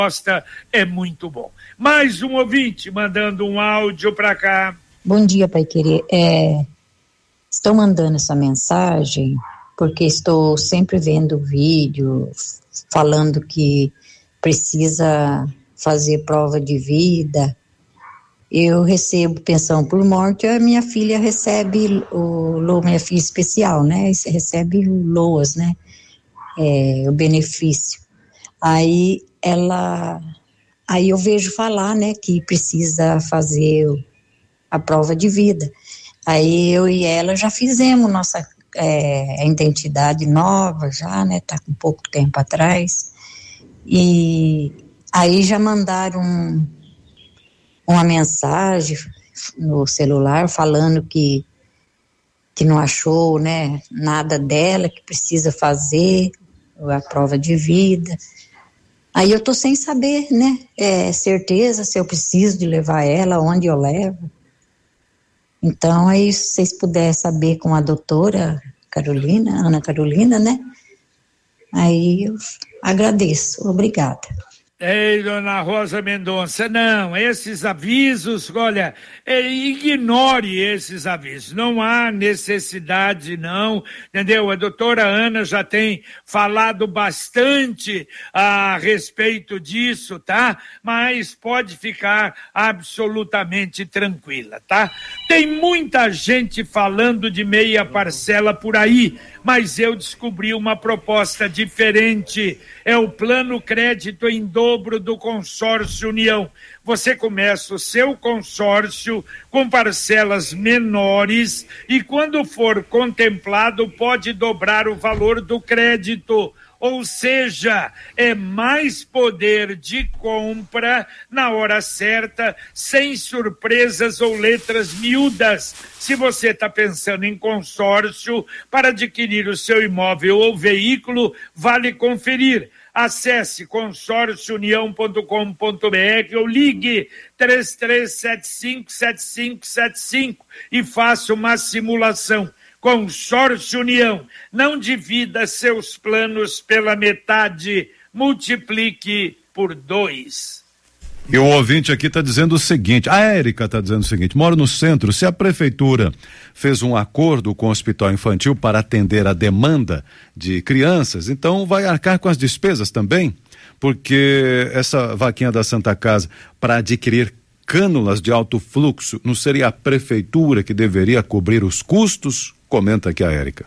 é muito bom. Mais um ouvinte mandando um áudio para cá. Bom dia, Pai Querer. Estou mandando essa mensagem porque estou sempre vendo vídeo falando que precisa fazer prova de vida. Eu recebo pensão por morte, a minha filha recebe minha filha especial, né? Recebe o LOAS, né? O benefício. Aí eu vejo falar, né, que precisa fazer a prova de vida. Aí eu e ela já fizemos nossa identidade nova, já, né, tá com pouco tempo atrás. E aí já mandaram uma mensagem no celular falando que não achou, né, nada dela, que precisa fazer a prova de vida. Aí eu tô sem saber, né, certeza se eu preciso de levar ela, onde eu levo. Então, aí se vocês puderem saber com a doutora Ana Carolina, né, aí eu agradeço, obrigada. Ei, dona Rosa Mendonça, não, esses avisos, olha, ignore esses avisos, não há necessidade não, entendeu? A doutora Ana já tem falado bastante a respeito disso, tá? Mas pode ficar absolutamente tranquila, tá? Tem muita gente falando de meia parcela por aí, mas eu descobri uma proposta diferente, é o plano crédito em dobro do Consórcio União. Você começa o seu consórcio com parcelas menores e quando for contemplado pode dobrar o valor do crédito. Ou seja, é mais poder de compra na hora certa, sem surpresas ou letras miúdas. Se você está pensando em consórcio para adquirir o seu imóvel ou veículo, vale conferir. Acesse consórciounião.com.br ou ligue 3375-7575 e faça uma simulação. Consórcio União, não divida seus planos pela metade, multiplique por 2. E o ouvinte aqui está dizendo o seguinte, a Érica está dizendo o seguinte, moro no centro, se a prefeitura fez um acordo com o hospital infantil para atender a demanda de crianças, então vai arcar com as despesas também, porque essa vaquinha da Santa Casa para adquirir cânulas de alto fluxo, não seria a prefeitura que deveria cobrir os custos? Comenta aqui a Érica.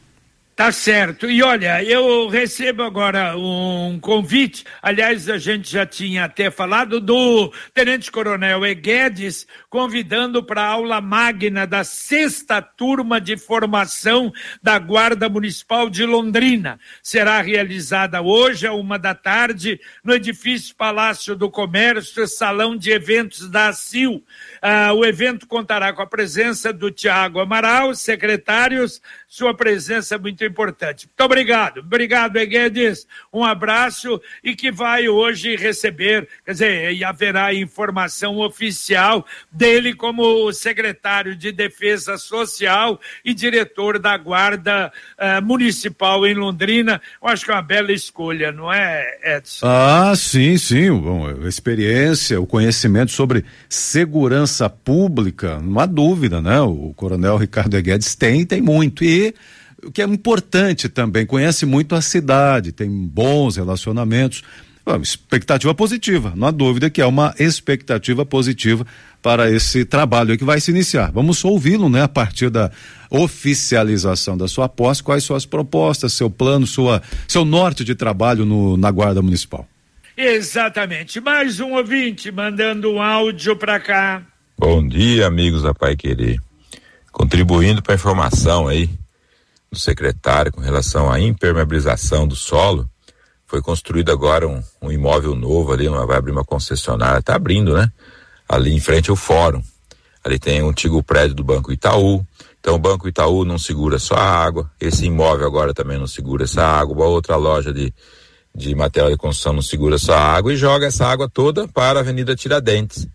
Tá certo. E olha, eu recebo agora um convite, aliás, a gente já tinha até falado do Tenente Coronel Guedes, convidando para a aula magna da 6ª turma de formação da Guarda Municipal de Londrina. Será realizada hoje, às 13h, no edifício Palácio do Comércio, Salão de Eventos da ACIL. O evento contará com a presença do Tiago Amaral, secretários, sua presença é muito importante. Muito obrigado, Guedes, um abraço e que vai hoje receber, quer dizer, e haverá informação oficial dele como secretário de Defesa Social e diretor da Guarda Municipal em Londrina. Eu acho que é uma bela escolha, não é, Edson? Ah, sim, bom, a experiência, o conhecimento sobre segurança pública, não há dúvida, né? O Coronel Ricardo Guedes tem muito, e o que é importante também, conhece muito a cidade, tem bons relacionamentos, expectativa positiva, não há dúvida que é uma expectativa positiva para esse trabalho que vai se iniciar. Vamos ouvi-lo, né, a partir da oficialização da sua posse, quais são as propostas, seu plano, seu norte de trabalho na Guarda Municipal. Exatamente, mais um ouvinte mandando um áudio para cá. Bom dia, amigos da Pai Querer, contribuindo para a informação aí do secretário com relação à impermeabilização do solo. Foi construído agora um imóvel novo ali, vai abrir uma concessionária, está abrindo, né? Ali em frente ao fórum, ali tem um antigo prédio do Banco Itaú, então o Banco Itaú não segura só a água, esse imóvel agora também não segura essa água, uma outra loja de material de construção não segura essa água e joga essa água toda para a Avenida Tiradentes.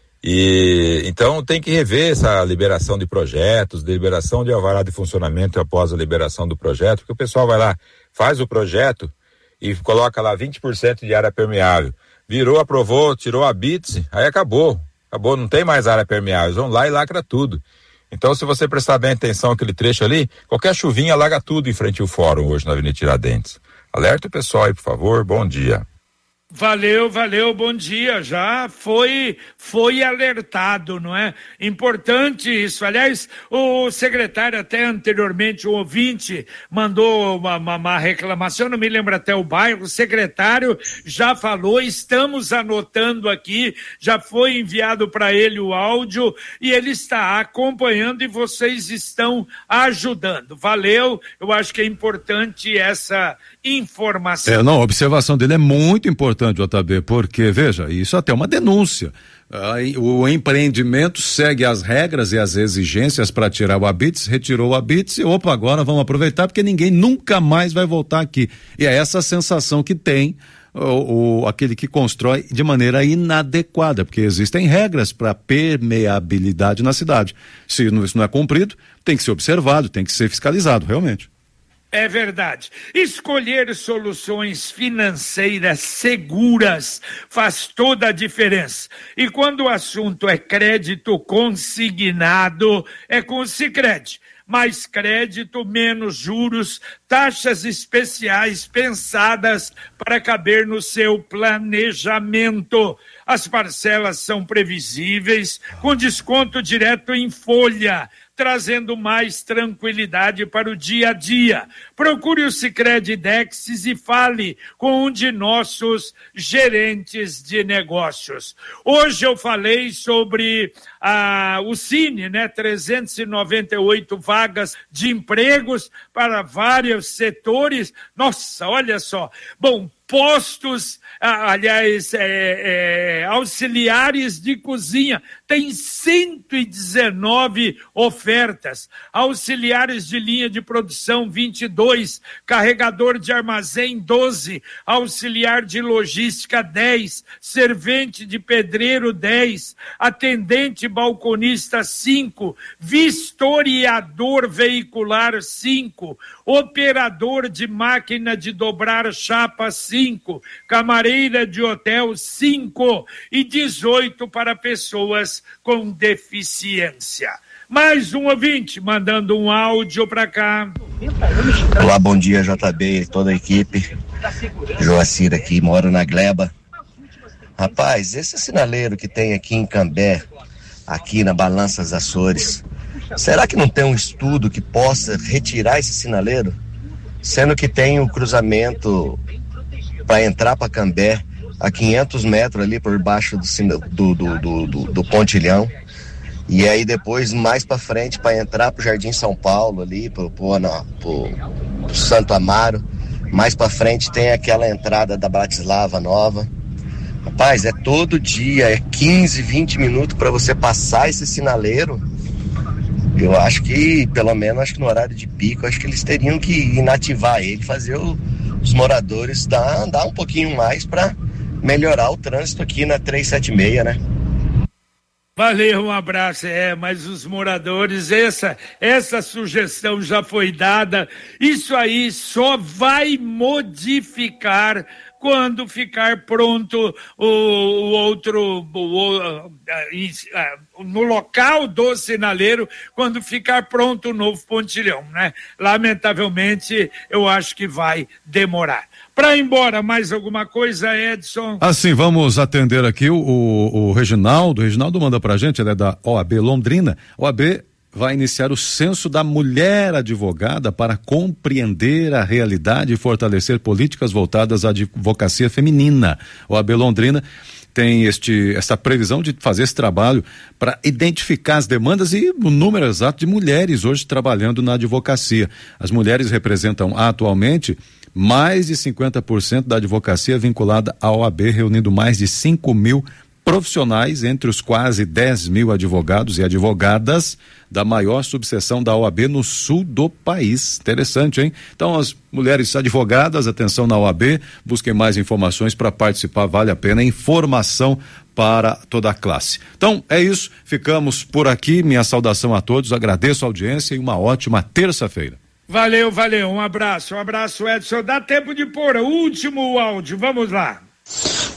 E então tem que rever essa liberação de projetos, liberação de alvará de funcionamento após a liberação do projeto, porque o pessoal vai lá, faz o projeto e coloca lá 20% de área permeável. virou, aprovou, tirou a BITS, aí acabou, não tem mais área permeável, vão lá e lacra tudo. Então, se você prestar bem atenção àquele trecho ali, qualquer chuvinha alaga tudo em frente ao fórum hoje na Avenida Tiradentes. Alerta o pessoal aí, por favor, bom dia. Valeu, bom dia, já foi alertado, não é? Importante isso, aliás, o secretário até anteriormente, o ouvinte, mandou uma reclamação, não me lembro até o bairro, o secretário já falou, estamos anotando aqui, já foi enviado para ele o áudio e ele está acompanhando e vocês estão ajudando, valeu, eu acho que é importante essa informação. A observação dele é muito importante, JB, porque, veja, isso até é uma denúncia. O empreendimento segue as regras e as exigências para tirar o ABITS, retirou o ABITS e agora vamos aproveitar porque ninguém nunca mais vai voltar aqui. E é essa sensação que tem aquele que constrói de maneira inadequada, porque existem regras para permeabilidade na cidade. Se isso não é cumprido, tem que ser observado, tem que ser fiscalizado, realmente. É verdade. Escolher soluções financeiras seguras faz toda a diferença. E quando o assunto é crédito consignado, é com o Sicredi. Mais crédito, menos juros, taxas especiais pensadas para caber no seu planejamento. As parcelas são previsíveis, com desconto direto em folha, trazendo mais tranquilidade para o dia a dia. Procure o Sicredi Dexis e fale com um de nossos gerentes de negócios. Hoje eu falei sobre o Cine, 398 vagas de empregos para vários setores. Nossa, olha só. Bom, postos, auxiliares de cozinha, tem 119 ofertas, auxiliares de linha de produção 22, carregador de armazém 12, auxiliar de logística 10, servente de pedreiro 10, atendente balconista 5, vistoriador veicular 5, operador de máquina de dobrar chapa 5, camareira de hotel 5 e 18 para pessoas com deficiência. Mais um ouvinte mandando um áudio para cá. Olá, bom dia, JB e toda a equipe. Joacir aqui, moro na Gleba. Rapaz, esse sinaleiro que tem aqui em Cambé, aqui na Balanças Açores, será que não tem um estudo que possa retirar esse sinaleiro? Sendo que tem o cruzamento para entrar para Cambé a 500 metros ali por baixo do pontilhão, e aí depois mais para frente para entrar pro Jardim São Paulo ali pro Santo Amaro, mais para frente tem aquela entrada da Bratislava Nova. Rapaz, é todo dia, é 15, 20 minutos para você passar esse sinaleiro. Eu acho que, pelo menos, acho que no horário de pico, acho que eles teriam que inativar ele, fazer os moradores andar um pouquinho mais para melhorar o trânsito aqui na 376, né? Valeu, um abraço. Mas os moradores, essa sugestão já foi dada. Isso aí só vai modificar quando ficar pronto no local do sinaleiro, quando ficar pronto o novo pontilhão, né? Lamentavelmente, eu acho que vai demorar. Para ir embora, mais alguma coisa, Edson? Assim, vamos atender aqui o Reginaldo. O Reginaldo manda pra gente, ele é da OAB Londrina. OAB vai iniciar o censo da mulher advogada para compreender a realidade e fortalecer políticas voltadas à advocacia feminina. OAB Londrina tem essa previsão de fazer esse trabalho para identificar as demandas e o número exato de mulheres hoje trabalhando na advocacia. As mulheres representam atualmente mais de 50% da advocacia vinculada à OAB, reunindo mais de 5 mil profissionais, entre os quase 10 mil advogados e advogadas da maior subseção da OAB no sul do país. Interessante, hein? Então, as mulheres advogadas, atenção na OAB, busquem mais informações para participar, vale a pena, informação para toda a classe. Então, é isso, ficamos por aqui, minha saudação a todos, agradeço a audiência e uma ótima terça-feira. Valeu, um abraço, Edson. Dá tempo de pôr o último áudio, vamos lá.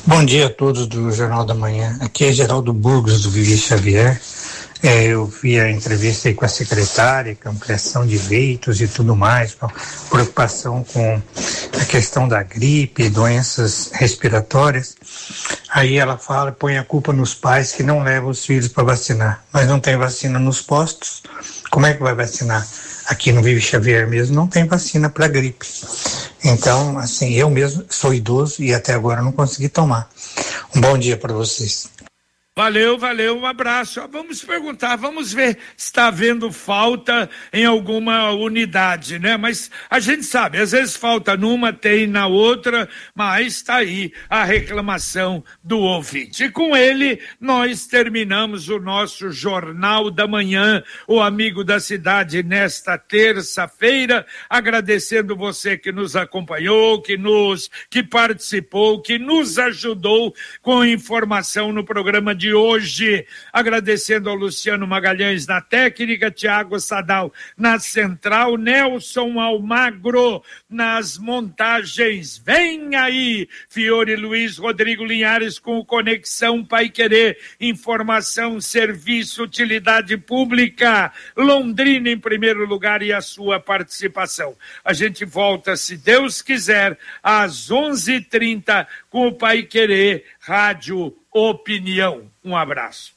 Bom dia a todos do Jornal da Manhã. Aqui é Geraldo Burgos, do Vivi Xavier. Eu vi a entrevista aí com a secretária, com a ampliação de leitos e tudo mais, preocupação com a questão da gripe, doenças respiratórias. Aí ela fala, põe a culpa nos pais que não levam os filhos para vacinar. Mas não tem vacina nos postos, como é que vai vacinar? Aqui no Vivi Xavier mesmo não tem vacina para gripe. Então, assim, eu mesmo sou idoso e até agora não consegui tomar. Um bom dia para vocês. Valeu, um abraço. Vamos perguntar, vamos ver se está havendo falta em alguma unidade, né? Mas a gente sabe, às vezes falta numa, tem na outra, mas está aí a reclamação do ouvinte. E com ele, nós terminamos o nosso Jornal da Manhã, o Amigo da Cidade, nesta terça-feira, agradecendo você que nos acompanhou, que participou, que nos ajudou com informação no programa de hoje, agradecendo ao Luciano Magalhães na técnica, Tiago Sadal na central, Nelson Almagro nas montagens. Vem aí, Fiore Luiz, Rodrigo Linhares com o Conexão Paiquerê, informação, serviço, utilidade pública, Londrina em primeiro lugar e a sua participação. A gente volta, se Deus quiser, às 11h30 com o Paiquerê Rádio Opinião. Um abraço.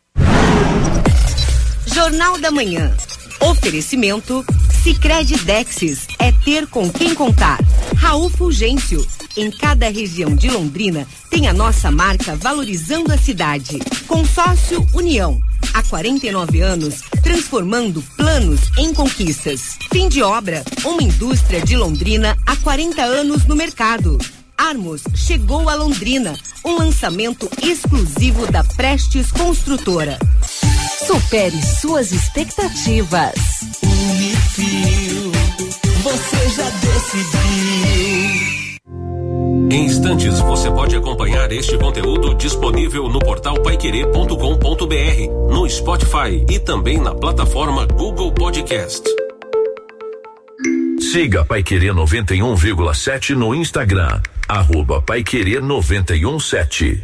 Jornal da Manhã. Oferecimento Sicredi Dexis. É ter com quem contar. Raul Fulgêncio. Em cada região de Londrina tem a nossa marca valorizando a cidade. Consórcio União. Há 49 anos, transformando planos em conquistas. Fim de obra. Uma indústria de Londrina há 40 anos no mercado. Armos chegou a Londrina, um lançamento exclusivo da Prestes Construtora. Supere suas expectativas. Unifil, você já decidiu. Em instantes você pode acompanhar este conteúdo disponível no portal paiquerê.com.br, no Spotify e também na plataforma Google Podcast. Siga Paiquerê 91,7 no Instagram, @Paiquerê 917.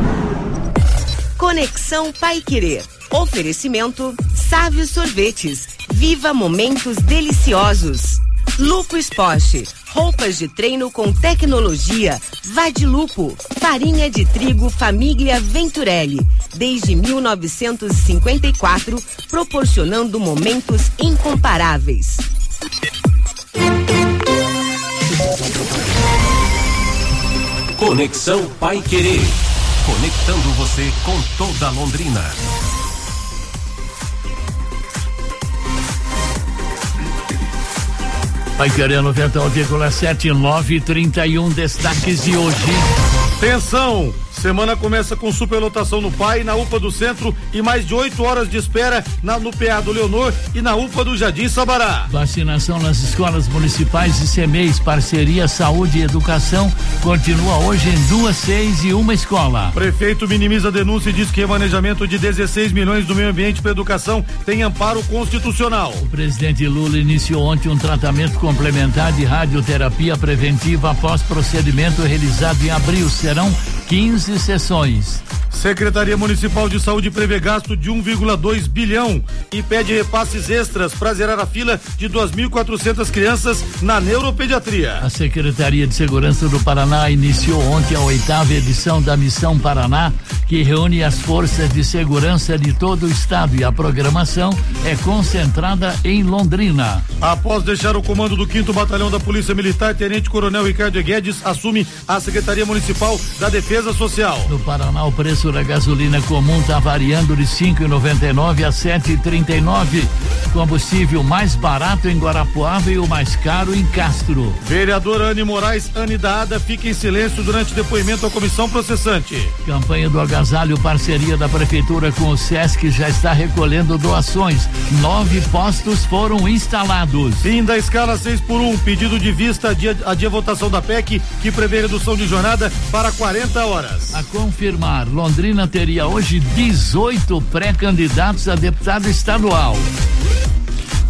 Conexão Paiquerê. Oferecimento Sávio Sorvetes. Viva momentos deliciosos. Lupo Esporte. Roupas de treino com tecnologia. Vadilupo. Farinha de trigo Família Venturelli. Desde 1954, proporcionando momentos incomparáveis. Conexão Paiquerê. Conectando você com toda Londrina. Paiquerê 91,7, 9h31, destaques de hoje. Atenção! Semana começa com superlotação no PAI, na UPA do Centro e mais de 8 horas de espera no PA do Leonor e na UPA do Jardim Sabará. Vacinação nas escolas municipais e CEMEIs, parceria Saúde e Educação, continua hoje em 2 CEIs e uma escola. Prefeito minimiza a denúncia e diz que remanejamento de 16 milhões do meio ambiente para educação tem amparo constitucional. O presidente Lula iniciou ontem um tratamento complementar de radioterapia preventiva após procedimento realizado em abril. Serão 15 sessões. Secretaria Municipal de Saúde prevê gasto de 1,2 bilhão e pede repasses extras para zerar a fila de 2.400 crianças na neuropediatria. A Secretaria de Segurança do Paraná iniciou ontem a 8ª edição da Missão Paraná, que reúne as forças de segurança de todo o estado, e a programação é concentrada em Londrina. Após deixar o comando do 5º Batalhão da Polícia Militar, Tenente Coronel Ricardo Guedes assume a Secretaria Municipal da Defesa Social. No Paraná, o preço da gasolina comum está variando de 5,99 a 7,39. Combustível mais barato em Guarapuava e o mais caro em Castro. Vereadora Anne Moraes, Anne da Ada, fica em silêncio durante depoimento à comissão processante. Campanha do agasalho, parceria da Prefeitura com o Sesc, já está recolhendo doações. 9 postos foram instalados. Fim da escala 6x1, pedido de vista adia votação da PEC, que prevê redução de jornada para 40 horas. A confirmar, Londrina teria hoje 18 pré-candidatos a deputado estadual.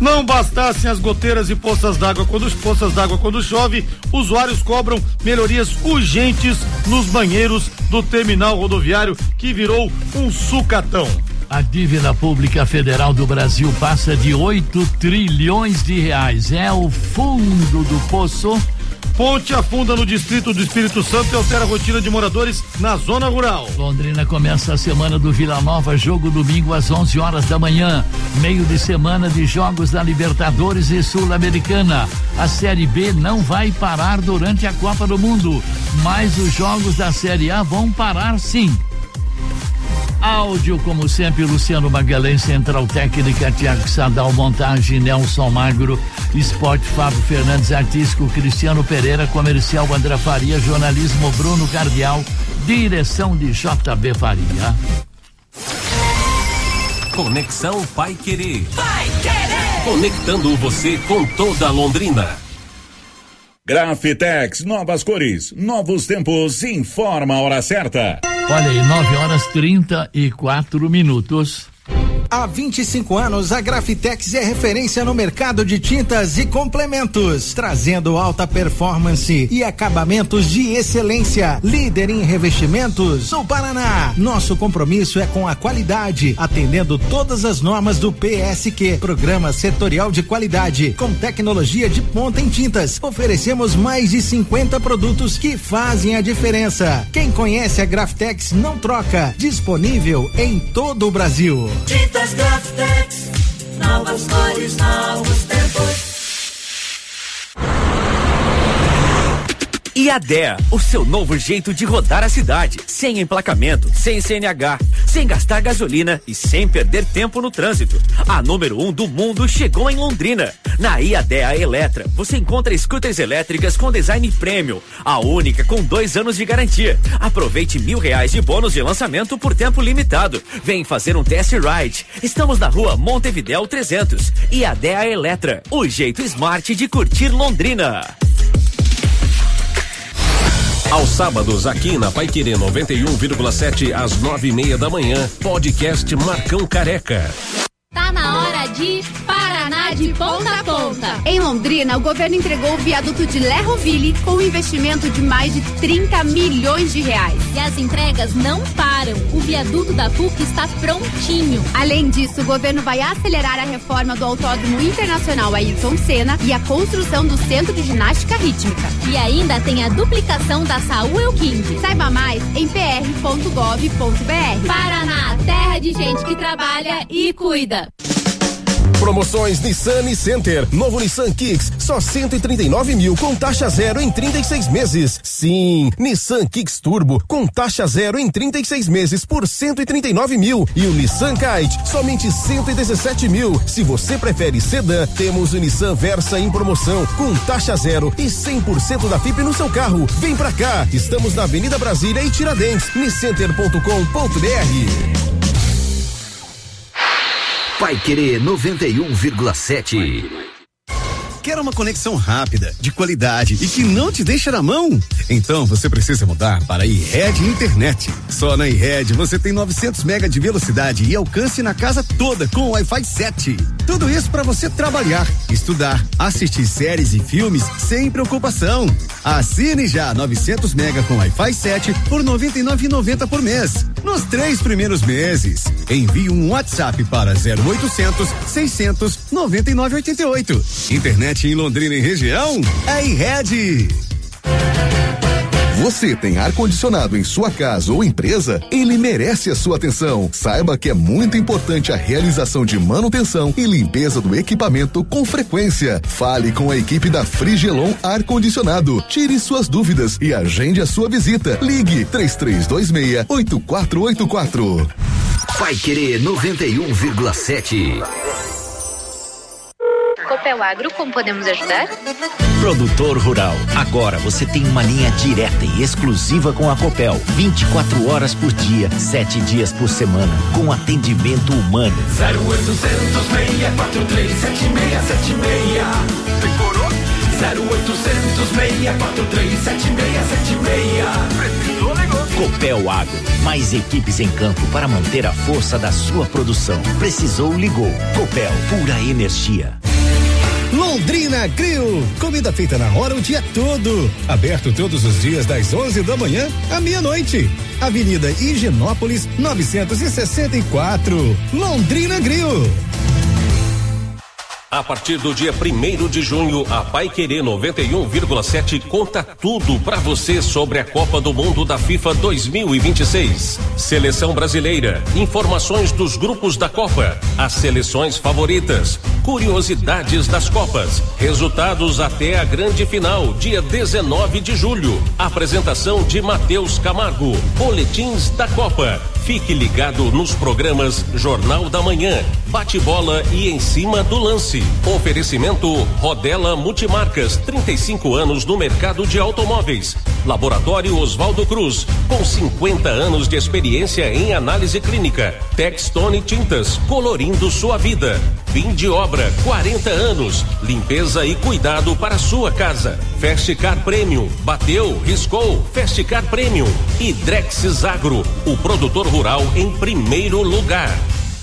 Não bastassem as goteiras e poças d'água quando chove, usuários cobram melhorias urgentes nos banheiros do terminal rodoviário, que virou um sucatão. A dívida pública federal do Brasil passa de 8 trilhões de reais. É o fundo do poço. Ponte afunda no distrito do Espírito Santo e altera a rotina de moradores na zona rural. Londrina começa a semana do Vila Nova, jogo domingo às 11 horas da manhã. Meio de semana de jogos da Libertadores e Sul-Americana. A Série B não vai parar durante a Copa do Mundo, mas os jogos da Série A vão parar sim. Áudio, como sempre, Luciano Magalhães, Central Técnica, Tiago Sadal, Montagem, Nelson Magro, Esporte, Fábio Fernandes, Artístico, Cristiano Pereira, Comercial, André Faria, Jornalismo, Bruno Cardial, direção de JB Faria. Conexão Pai Querer. Pai Querer. Conectando você com toda Londrina. Grafitex, novas cores, novos tempos, informa a hora certa. Olha aí, 9h34. Há 25 anos, a Grafitex é referência no mercado de tintas e complementos, trazendo alta performance e acabamentos de excelência. Líder em revestimentos no Paraná. Nosso compromisso é com a qualidade, atendendo todas as normas do PSQ, Programa Setorial de Qualidade, com tecnologia de ponta em tintas. Oferecemos mais de 50 produtos que fazem a diferença. Quem conhece a Grafitex não troca. Disponível em todo o Brasil. Tintas Grafitex, novas cores, novos tempos. IADEA, o seu novo jeito de rodar a cidade, sem emplacamento, sem CNH, sem gastar gasolina e sem perder tempo no trânsito. A número 1 do mundo chegou em Londrina. Na IADEA Eletra, você encontra scooters elétricas com design premium, a única com 2 anos de garantia. Aproveite R$1.000 de bônus de lançamento por tempo limitado. Vem fazer um test ride. Estamos na rua Montevidéu 300. IADEA Eletra, o jeito smart de curtir Londrina. Aos sábados, aqui na Pai Querer 91,7 às 9:30 da manhã, podcast Marcão Careca. Tá na hora de Paraná de ponta a ponta. Em Londrina, o governo entregou o viaduto de Lerroville com um investimento de mais de 30 milhões de reais. E as entregas não param. O viaduto da PUC está prontinho. Além disso, o governo vai acelerar a reforma do Autódromo Internacional Ayrton Senna e a construção do Centro de Ginástica Rítmica. E ainda tem a duplicação da Saúl Euquinde. Saiba mais em pr.gov.br. Paraná, terra de gente que trabalha e cuida. Promoções Nissan e Center. Novo Nissan Kicks, só 139 mil com taxa zero em 36 meses. Sim, Nissan Kicks Turbo com taxa zero em 36 meses por 139 mil. E o Nissan Kite, somente 117 mil. Se você prefere sedã, temos o Nissan Versa em promoção com taxa zero e 100% da FIP no seu carro. Vem pra cá, estamos na Avenida Brasília e Tiradentes, niscenter.com.br. Pai Querer 91,7. Quer uma conexão rápida, de qualidade e que não te deixa na mão? Então você precisa mudar para a iRed Internet. Só na iRed você tem 900 mega de velocidade e alcance na casa toda com Wi-Fi 7. Tudo isso para você trabalhar, estudar, assistir séries e filmes sem preocupação. Assine já 900 mega com Wi-Fi 7 por R$ 99,90 por mês. Nos 3 primeiros meses. Envie um WhatsApp para 0800 600 9988. Internet em Londrina e região? É iRed. Você tem ar-condicionado em sua casa ou empresa? Ele merece a sua atenção. Saiba que é muito importante a realização de manutenção e limpeza do equipamento com frequência. Fale com a equipe da Frigelon Ar-Condicionado. Tire suas dúvidas e agende a sua visita. Ligue 3326-8484. Pai Querer 91,7. Copel Agro, como podemos ajudar? Produtor rural, agora você tem uma linha direta e exclusiva com a Copel, 24 horas por dia, 7 dias por semana, com atendimento humano. 0800 643 7676. Decorou? 0800 643 7676. Precisou, negócio. Copel Agro, mais equipes em campo para manter a força da sua produção. Precisou, ligou. Copel, pura energia. Londrina Grill, comida feita na hora o dia todo. Aberto todos os dias das 11 da manhã à meia-noite. Avenida Higienópolis 964. Londrina Grill. A partir do dia 1º de junho, a Paiquerê 91,7 conta tudo para você sobre a Copa do Mundo da FIFA 2026. Seleção brasileira, informações dos grupos da Copa, as seleções favoritas, curiosidades das Copas, resultados até a grande final, dia 19 de julho. Apresentação de Matheus Camargo, boletins da Copa. Fique ligado nos programas Jornal da Manhã, Bate-Bola e Em Cima do Lance. Oferecimento Rodela Multimarcas, 35 anos no mercado de automóveis. Laboratório Oswaldo Cruz, com 50 anos de experiência em análise clínica. Textone Tintas, colorindo sua vida. Fim de obra, 40 anos. Limpeza e cuidado para sua casa. Festicar Premium, bateu, riscou, Festicar Premium. E Drexis Agro, o produtor rural em primeiro lugar.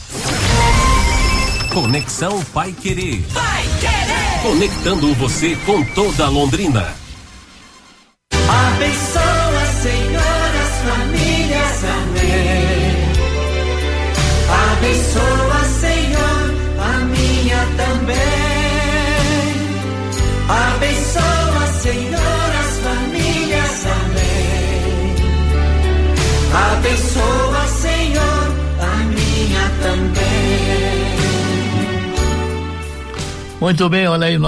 Conexão Paiquerê. Conectando você com toda a Londrina. Abençoa, Senhor, as famílias, amém. Abençoa, Senhor, a minha também. Abençoa, Senhor, as famílias, amém. Abençoa, Senhor, a minha também. Muito bem, olha aí,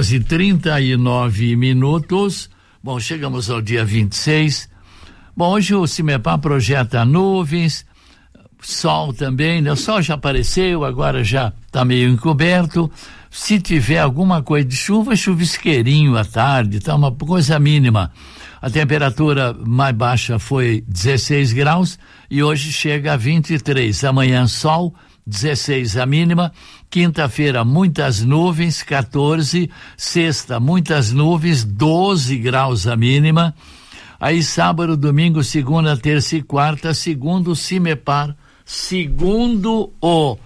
9h39. Bom, chegamos ao dia 26. Bom, hoje o CIMEPAR projeta nuvens, sol também, né? O sol já apareceu, agora já está meio encoberto. Se tiver alguma coisa de chuva, chuvisqueirinho à tarde, tá uma coisa mínima. A temperatura mais baixa foi 16 graus e hoje chega a 23. Amanhã sol, 16 a mínima. Quinta-feira, muitas nuvens, 14. Sexta, muitas nuvens, 12 graus a mínima. Aí sábado, domingo, segunda, terça e quarta, segundo o CIMEPAR, segundo o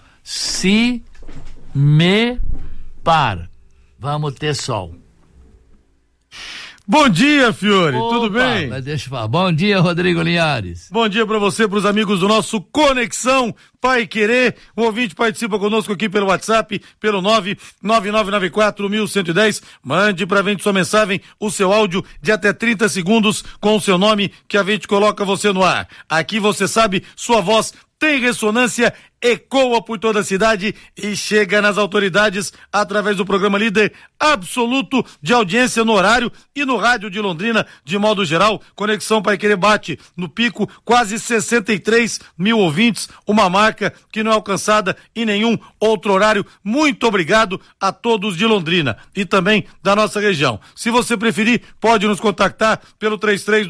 CIMEPAR, vamos ter sol. Bom dia, Fiore, tudo bem? Deixa eu falar. Bom dia, Rodrigo Linhares. Bom dia para você, para os amigos do nosso Conexão Paiquerê. O ouvinte participa conosco aqui pelo WhatsApp, pelo 99994-1110. Mande pra gente sua mensagem, o seu áudio de até 30 segundos com o seu nome, que a gente coloca você no ar. Aqui você sabe, sua voz tem ressonância, ecoa por toda a cidade e chega nas autoridades através do programa líder absoluto de audiência no horário e no rádio de Londrina, de modo geral. Conexão Paiquerê bate no pico quase 63 mil ouvintes, uma marca que não é alcançada em nenhum outro horário. Muito obrigado a todos de Londrina e também da nossa região. Se você preferir, pode nos contactar pelo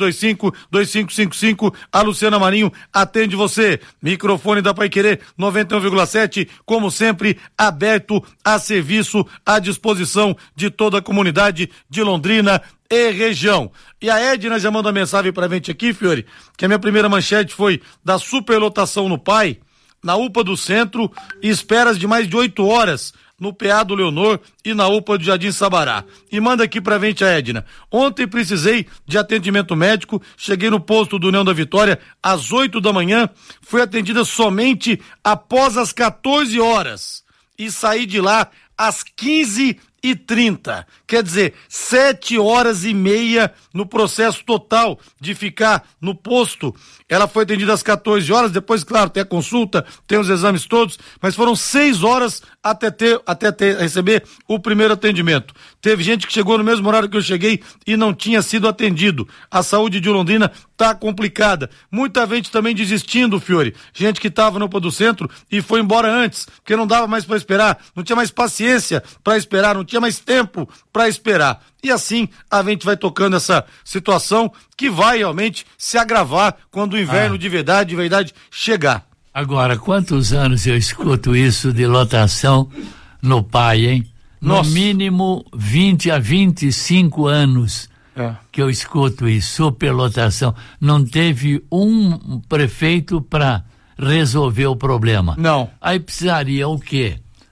3325-2555. A Luciana Marinho atende você. Microfone da Paiquerê 91,7, como sempre, aberto a serviço, à disposição de toda a comunidade de Londrina e região. E a Edna já manda mensagem pra gente aqui, Fiore, que a minha primeira manchete foi da superlotação no PAI, na UPA do Centro, e esperas de mais de 8 horas no PA do Leonor e na UPA do Jardim Sabará. E manda aqui pra gente a Edna. Ontem precisei de atendimento médico, cheguei no posto do União da Vitória às 8 da manhã, fui atendida somente após as 14 horas e saí de lá às 15h30. Quer dizer, 7 horas e meia no processo total de ficar no posto. Ela foi atendida às 14 horas, depois, claro, tem a consulta, tem os exames todos, mas foram 6 horas até receber o primeiro atendimento. Teve gente que chegou no mesmo horário que eu cheguei e não tinha sido atendido. A saúde de Londrina tá complicada. Muita gente também desistindo, Fiore. Gente que tava no UPA do Centro e foi embora antes, porque não dava mais para esperar, não tinha mais paciência para esperar, não tinha mais tempo para esperar. E assim a gente vai tocando essa situação que vai realmente se agravar quando o inverno de verdade chegar. Agora, quantos anos eu escuto isso de lotação no PAI, hein? Nossa. No mínimo 20 a 25 anos que eu escuto isso, superlotação. Não teve um prefeito para resolver o problema. Não. Aí precisaria o quê?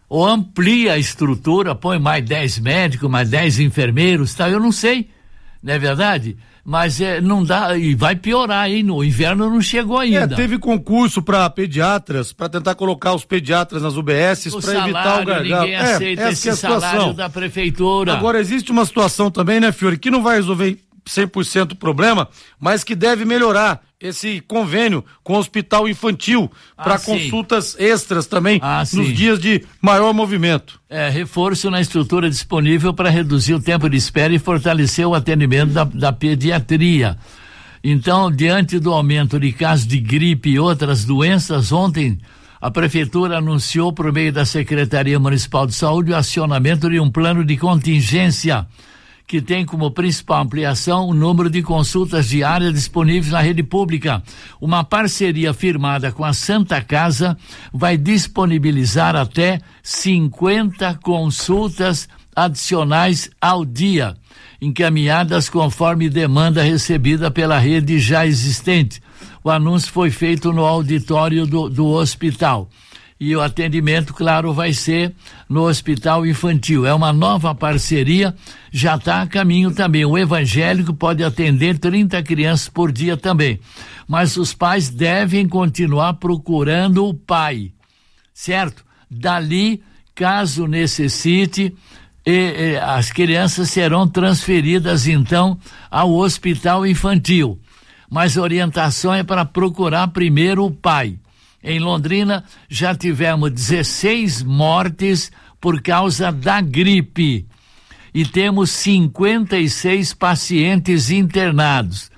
ou amplia a estrutura, põe mais 10 médicos, mais 10 enfermeiros, tal, eu não sei, não é verdade? Mas não dá, e vai piorar aí, no inverno não chegou ainda. Teve concurso para pediatras, para tentar colocar os pediatras nas UBSs, para evitar o gargalo. Ninguém aceita esse salário da prefeitura. Agora, existe uma situação também, né, Fiore, que não vai resolver 100% o problema, mas que deve melhorar esse convênio com o hospital infantil para consultas extras também nos dias de maior movimento. Reforço na estrutura disponível para reduzir o tempo de espera e fortalecer o atendimento da pediatria. Então, diante do aumento de casos de gripe e outras doenças, ontem a prefeitura anunciou por meio da Secretaria Municipal de Saúde o acionamento de um plano de contingência que tem como principal ampliação o número de consultas diárias disponíveis na rede pública. Uma parceria firmada com a Santa Casa vai disponibilizar até 50 consultas adicionais ao dia, encaminhadas conforme demanda recebida pela rede já existente. O anúncio foi feito no auditório do hospital. E o atendimento, claro, vai ser no hospital infantil. É uma nova parceria, já está a caminho também. O evangélico pode atender 30 crianças por dia também. Mas os pais devem continuar procurando o pai, certo? Dali, caso necessite, as crianças serão transferidas, então, ao hospital infantil. Mas a orientação é para procurar primeiro o pai. Em Londrina, já tivemos 16 mortes por causa da gripe e temos 56 pacientes internados,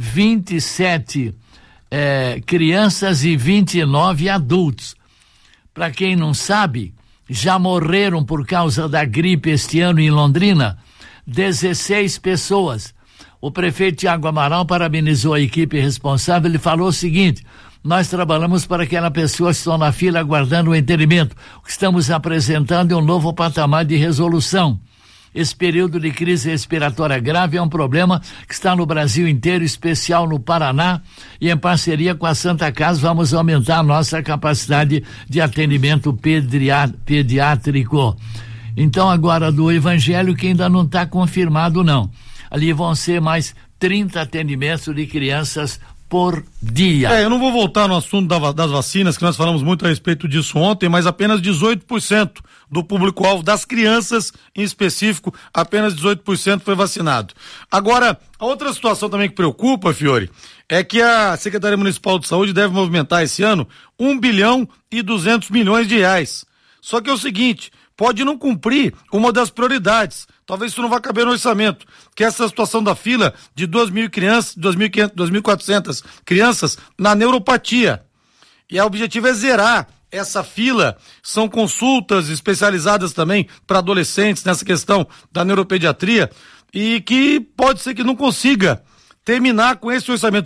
27 crianças e 29 adultos. Para quem não sabe, já morreram por causa da gripe este ano em Londrina 16 pessoas. O prefeito Tiago Amaral parabenizou a equipe responsável. Ele falou o seguinte: nós trabalhamos para aquela pessoa que está na fila aguardando o entendimento. O que estamos apresentando é um novo patamar de resolução. Esse período de crise respiratória grave é um problema que está no Brasil inteiro, especial no Paraná, e em parceria com a Santa Casa vamos aumentar a nossa capacidade de atendimento pediátrico. Então agora do evangelho, que ainda não está confirmado não. Ali vão ser mais 30 atendimentos de crianças por dia. Eu não vou voltar no assunto das vacinas, que nós falamos muito a respeito disso ontem, mas apenas 18% do público-alvo das crianças, em específico, apenas 18% foi vacinado. Agora, a outra situação também que preocupa, Fiore, é que a Secretaria Municipal de Saúde deve movimentar esse ano 1 bilhão e 200 milhões de reais. Só que é o seguinte, pode não cumprir uma das prioridades. Talvez isso não vá caber no orçamento, que é essa situação da fila de 2.000 crianças, 2.500, 2.400 crianças na neuropatia. E o objetivo é zerar essa fila. São consultas especializadas também para adolescentes nessa questão da neuropediatria, e que pode ser que não consiga terminar com esse orçamento.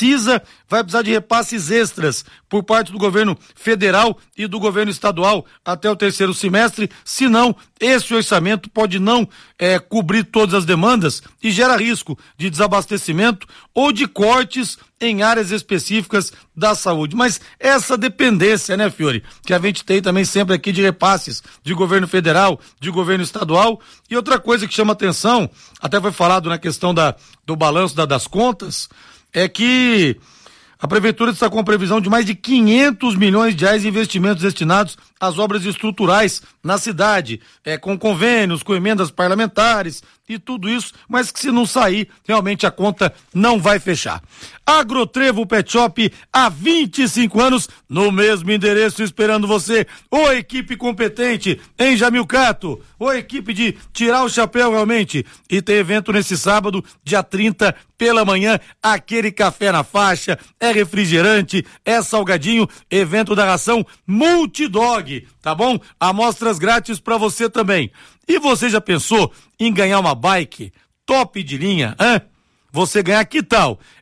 Vai precisar de repasses extras por parte do governo federal e do governo estadual até o terceiro semestre, senão esse orçamento pode não cobrir todas as demandas e gera risco de desabastecimento ou de cortes em áreas específicas da saúde. Mas essa dependência, né, Fiore, que a gente tem também sempre aqui de repasses de governo federal, de governo estadual. E outra coisa que chama atenção, até foi falado na questão do balanço das contas, é que a prefeitura está com a previsão de mais de 500 milhões de reais em investimentos destinados às obras estruturais na cidade, com convênios, com emendas parlamentares e tudo isso, mas que se não sair, realmente a conta não vai fechar. Agrotrevo Pet Shop, há 25 anos, no mesmo endereço esperando você. Ô equipe competente em Jamilcato, ô equipe de tirar o chapéu realmente. E tem evento nesse sábado, dia 30, pela manhã, aquele café na faixa, é refrigerante, é salgadinho, evento da ração Multidog, tá bom? Amostras grátis pra você também. E você já pensou em ganhar uma bike top de linha, hein? Você ganhar, que tal?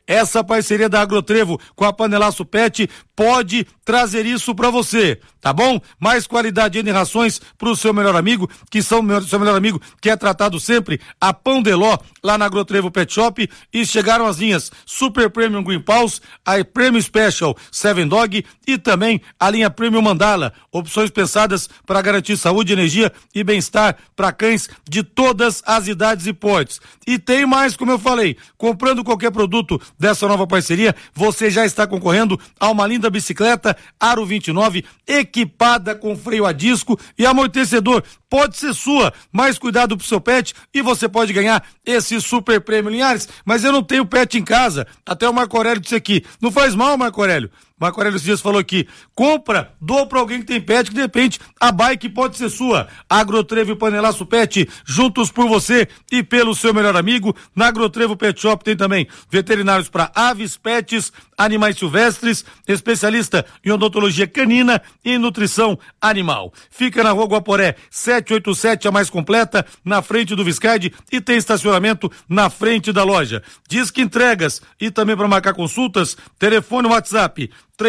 Essa parceria da Agrotrevo com a Panelaço Pet pode trazer isso pra você, tá bom? Mais qualidade em rações pro seu melhor amigo, seu melhor amigo que é tratado sempre a Pão de Ló, lá na Agrotrevo Pet Shop, e chegaram as linhas Super Premium Green Paws, a Premium Special Seven Dog e também a linha Premium Mandala, opções pensadas para garantir saúde, energia e bem-estar para cães de todas as idades e portes. E tem mais, como eu falei, comprando qualquer produto dessa nova parceria, você já está concorrendo a uma linda bicicleta Aro 29, equipada com freio a disco e amortecedor. Pode ser sua, mais cuidado pro seu pet e você pode ganhar esse super prêmio. Linhares, mas eu não tenho pet em casa. Até o Marco Aurélio disse aqui, não faz mal, Marco Aurélio. Marco Aurélio esses dias falou aqui, compra, doa pra alguém que tem pet, que de repente a bike pode ser sua. Agrotrevo e Panelaço Pet, juntos por você e pelo seu melhor amigo. Na Agrotrevo Pet Shop tem também veterinários para aves, pets, animais silvestres, especialista em odontologia canina e nutrição animal. Fica na Rua Guaporé 787, a mais completa, na frente do Viscardi, e tem estacionamento na frente da loja. Disque entregas e também para marcar consultas, telefone WhatsApp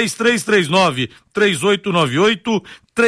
3339-3898,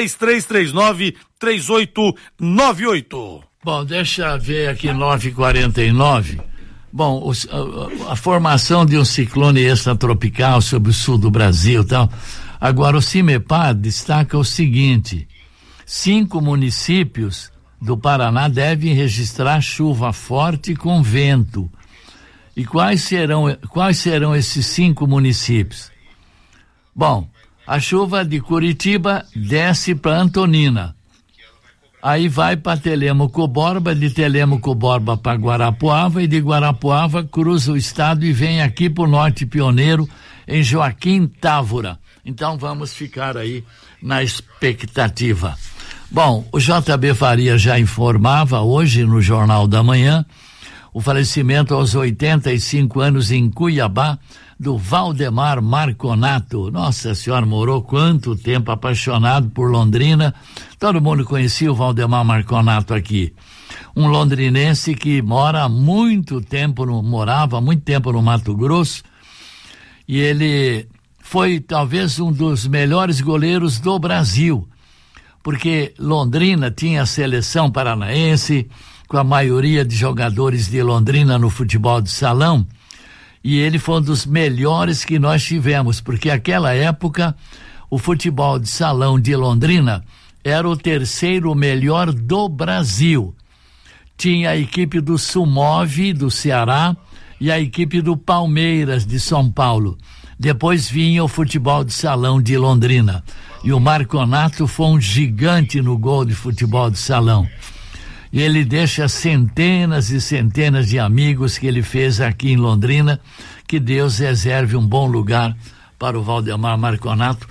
3339-3898. Bom, deixa eu ver aqui 9h49. Bom, a formação de um ciclone extratropical sobre o sul do Brasil e tal. Agora, o CIMEPAR destaca o seguinte: 5 municípios do Paraná devem registrar chuva forte com vento. E quais serão esses 5 municípios? Bom, a chuva de Curitiba desce para Antonina. Aí vai para Telêmaco-Borba, de Telêmaco-Borba para Guarapuava, e de Guarapuava cruza o estado e vem aqui para o Norte Pioneiro, em Joaquim Távora. Então vamos ficar aí na expectativa. Bom, o JB Faria já informava hoje no Jornal da Manhã o falecimento aos 85 anos em Cuiabá do Valdemar Marconato. Nossa Senhora, morou quanto tempo, apaixonado por Londrina. Todo mundo conhecia o Valdemar Marconato aqui. Um londrinense que morava há muito tempo no Mato Grosso, e ele foi talvez um dos melhores goleiros do Brasil, porque Londrina tinha a seleção paranaense, com a maioria de jogadores de Londrina no futebol de salão, e ele foi um dos melhores que nós tivemos, porque naquela época o futebol de salão de Londrina era o 3º melhor do Brasil. Tinha a equipe do Sumove do Ceará e a equipe do Palmeiras de São Paulo. Depois vinha o futebol de salão de Londrina, e o Marconato foi um gigante no gol de futebol de salão. E ele deixa centenas e centenas de amigos que ele fez aqui em Londrina. Que Deus reserve um bom lugar para o Valdemar Marconato,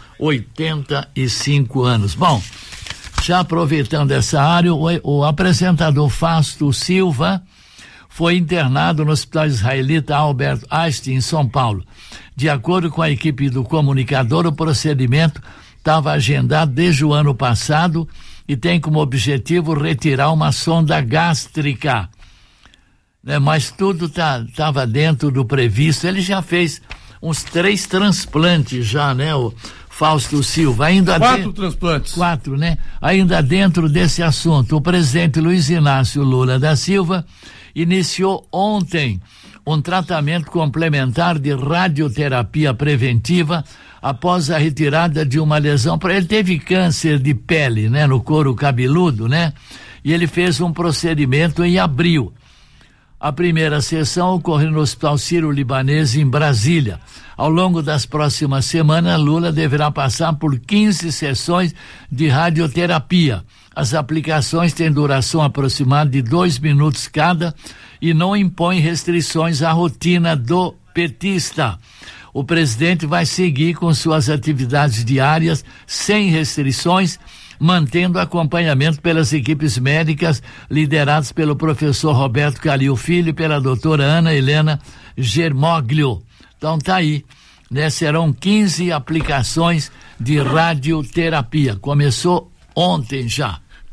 85 anos. Bom, já aproveitando essa área, o apresentador Fausto Silva foi internado no Hospital Israelita Albert Einstein, em São Paulo. De acordo com a equipe do comunicador, o procedimento estava agendado desde o ano passado e tem como objetivo retirar uma sonda gástrica, né? Mas tudo estava dentro do previsto. Ele já fez uns 3 transplantes já, né? O Fausto Silva, ainda 4 transplantes. 4, né? Ainda dentro desse assunto, o presidente Luiz Inácio Lula da Silva iniciou ontem um tratamento complementar de radioterapia preventiva após a retirada de uma lesão. Ele teve câncer de pele, né, no couro cabeludo, né? E ele fez um procedimento em abril. A primeira sessão ocorreu no Hospital Sírio-Libanês, em Brasília. Ao longo das próximas semanas, Lula deverá passar por 15 sessões de radioterapia. As aplicações têm duração aproximada de 2 minutos cada e não impõem restrições à rotina do petista. O presidente vai seguir com suas atividades diárias sem restrições, mantendo acompanhamento pelas equipes médicas lideradas pelo professor Roberto Calil Filho e pela doutora Ana Helena Germoglio. Então tá aí, né? Serão 15 aplicações de radioterapia. Começou ontem já.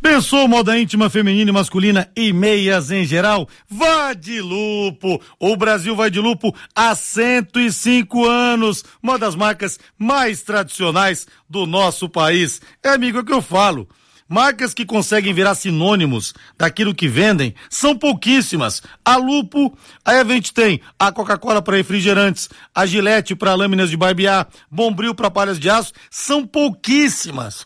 Pensou moda íntima, feminina e masculina e meias em geral? Vá de Lupo. O Brasil vai de Lupo há 105 anos. Uma das marcas mais tradicionais do nosso país. Amigo, é o que eu falo. Marcas que conseguem virar sinônimos daquilo que vendem são pouquíssimas. A Lupo, aí a gente tem a Coca-Cola para refrigerantes, a Gillette para lâminas de barbear, Bombril para palhas de aço, são pouquíssimas.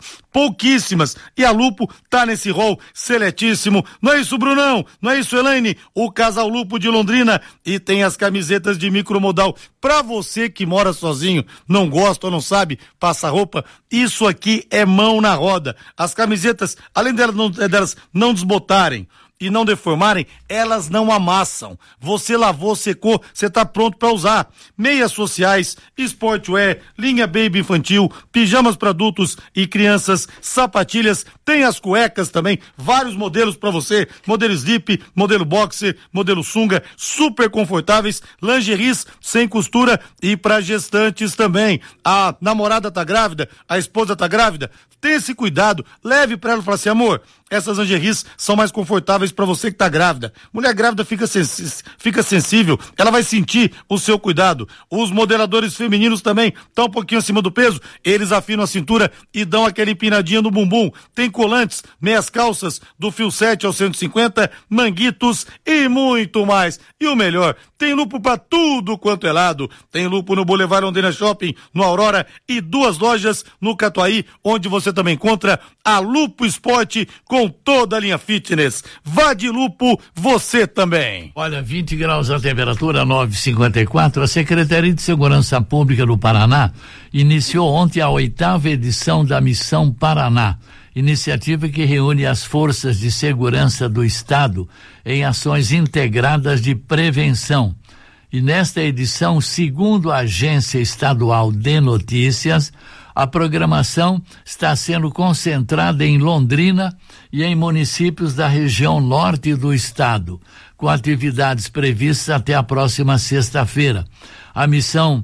E a Lupo tá nesse rol seletíssimo. Não é isso, Brunão? Não é isso, Elaine? O Casal Lupo de Londrina. E tem as camisetas de micromodal. Pra você que mora sozinho, não gosta ou não sabe passar roupa, isso aqui é mão na roda. As camisetas, além delas não desbotarem e não deformarem, elas não amassam. Você lavou, secou, você tá pronto para usar. Meias sociais, sportwear, linha baby infantil, pijamas para adultos e crianças, sapatilhas, tem as cuecas também, vários modelos para você, modelo slip, modelo boxer, modelo sunga, super confortáveis, lingeries sem costura e para gestantes também. A namorada tá grávida, a esposa tá grávida, tenha esse cuidado, leve para ela e fala assim, amor, essas lingeries são mais confortáveis para você que tá grávida. Mulher grávida fica sensível, ela vai sentir o seu cuidado. Os modeladores femininos também estão um pouquinho acima do peso, eles afinam a cintura e dão aquela empinadinha no bumbum. Tem colantes, meias calças do fio 7 ao 150, manguitos e muito mais. E o melhor, tem Lupo para tudo quanto é lado. Tem Lupo no Boulevard Londrina Shopping, no Aurora, e 2 lojas no Catuaí, onde você também encontra a Lupo Sport com toda a linha fitness. Vá de Lupo, você também. Olha, 20 graus a temperatura, 9h54. A Secretaria de Segurança Pública do Paraná iniciou ontem a 8ª edição da Missão Paraná, iniciativa que reúne as forças de segurança do Estado em ações integradas de prevenção. E nesta edição, segundo a Agência Estadual de Notícias, a programação está sendo concentrada em Londrina e em municípios da região norte do estado, com atividades previstas até a próxima sexta-feira. A Missão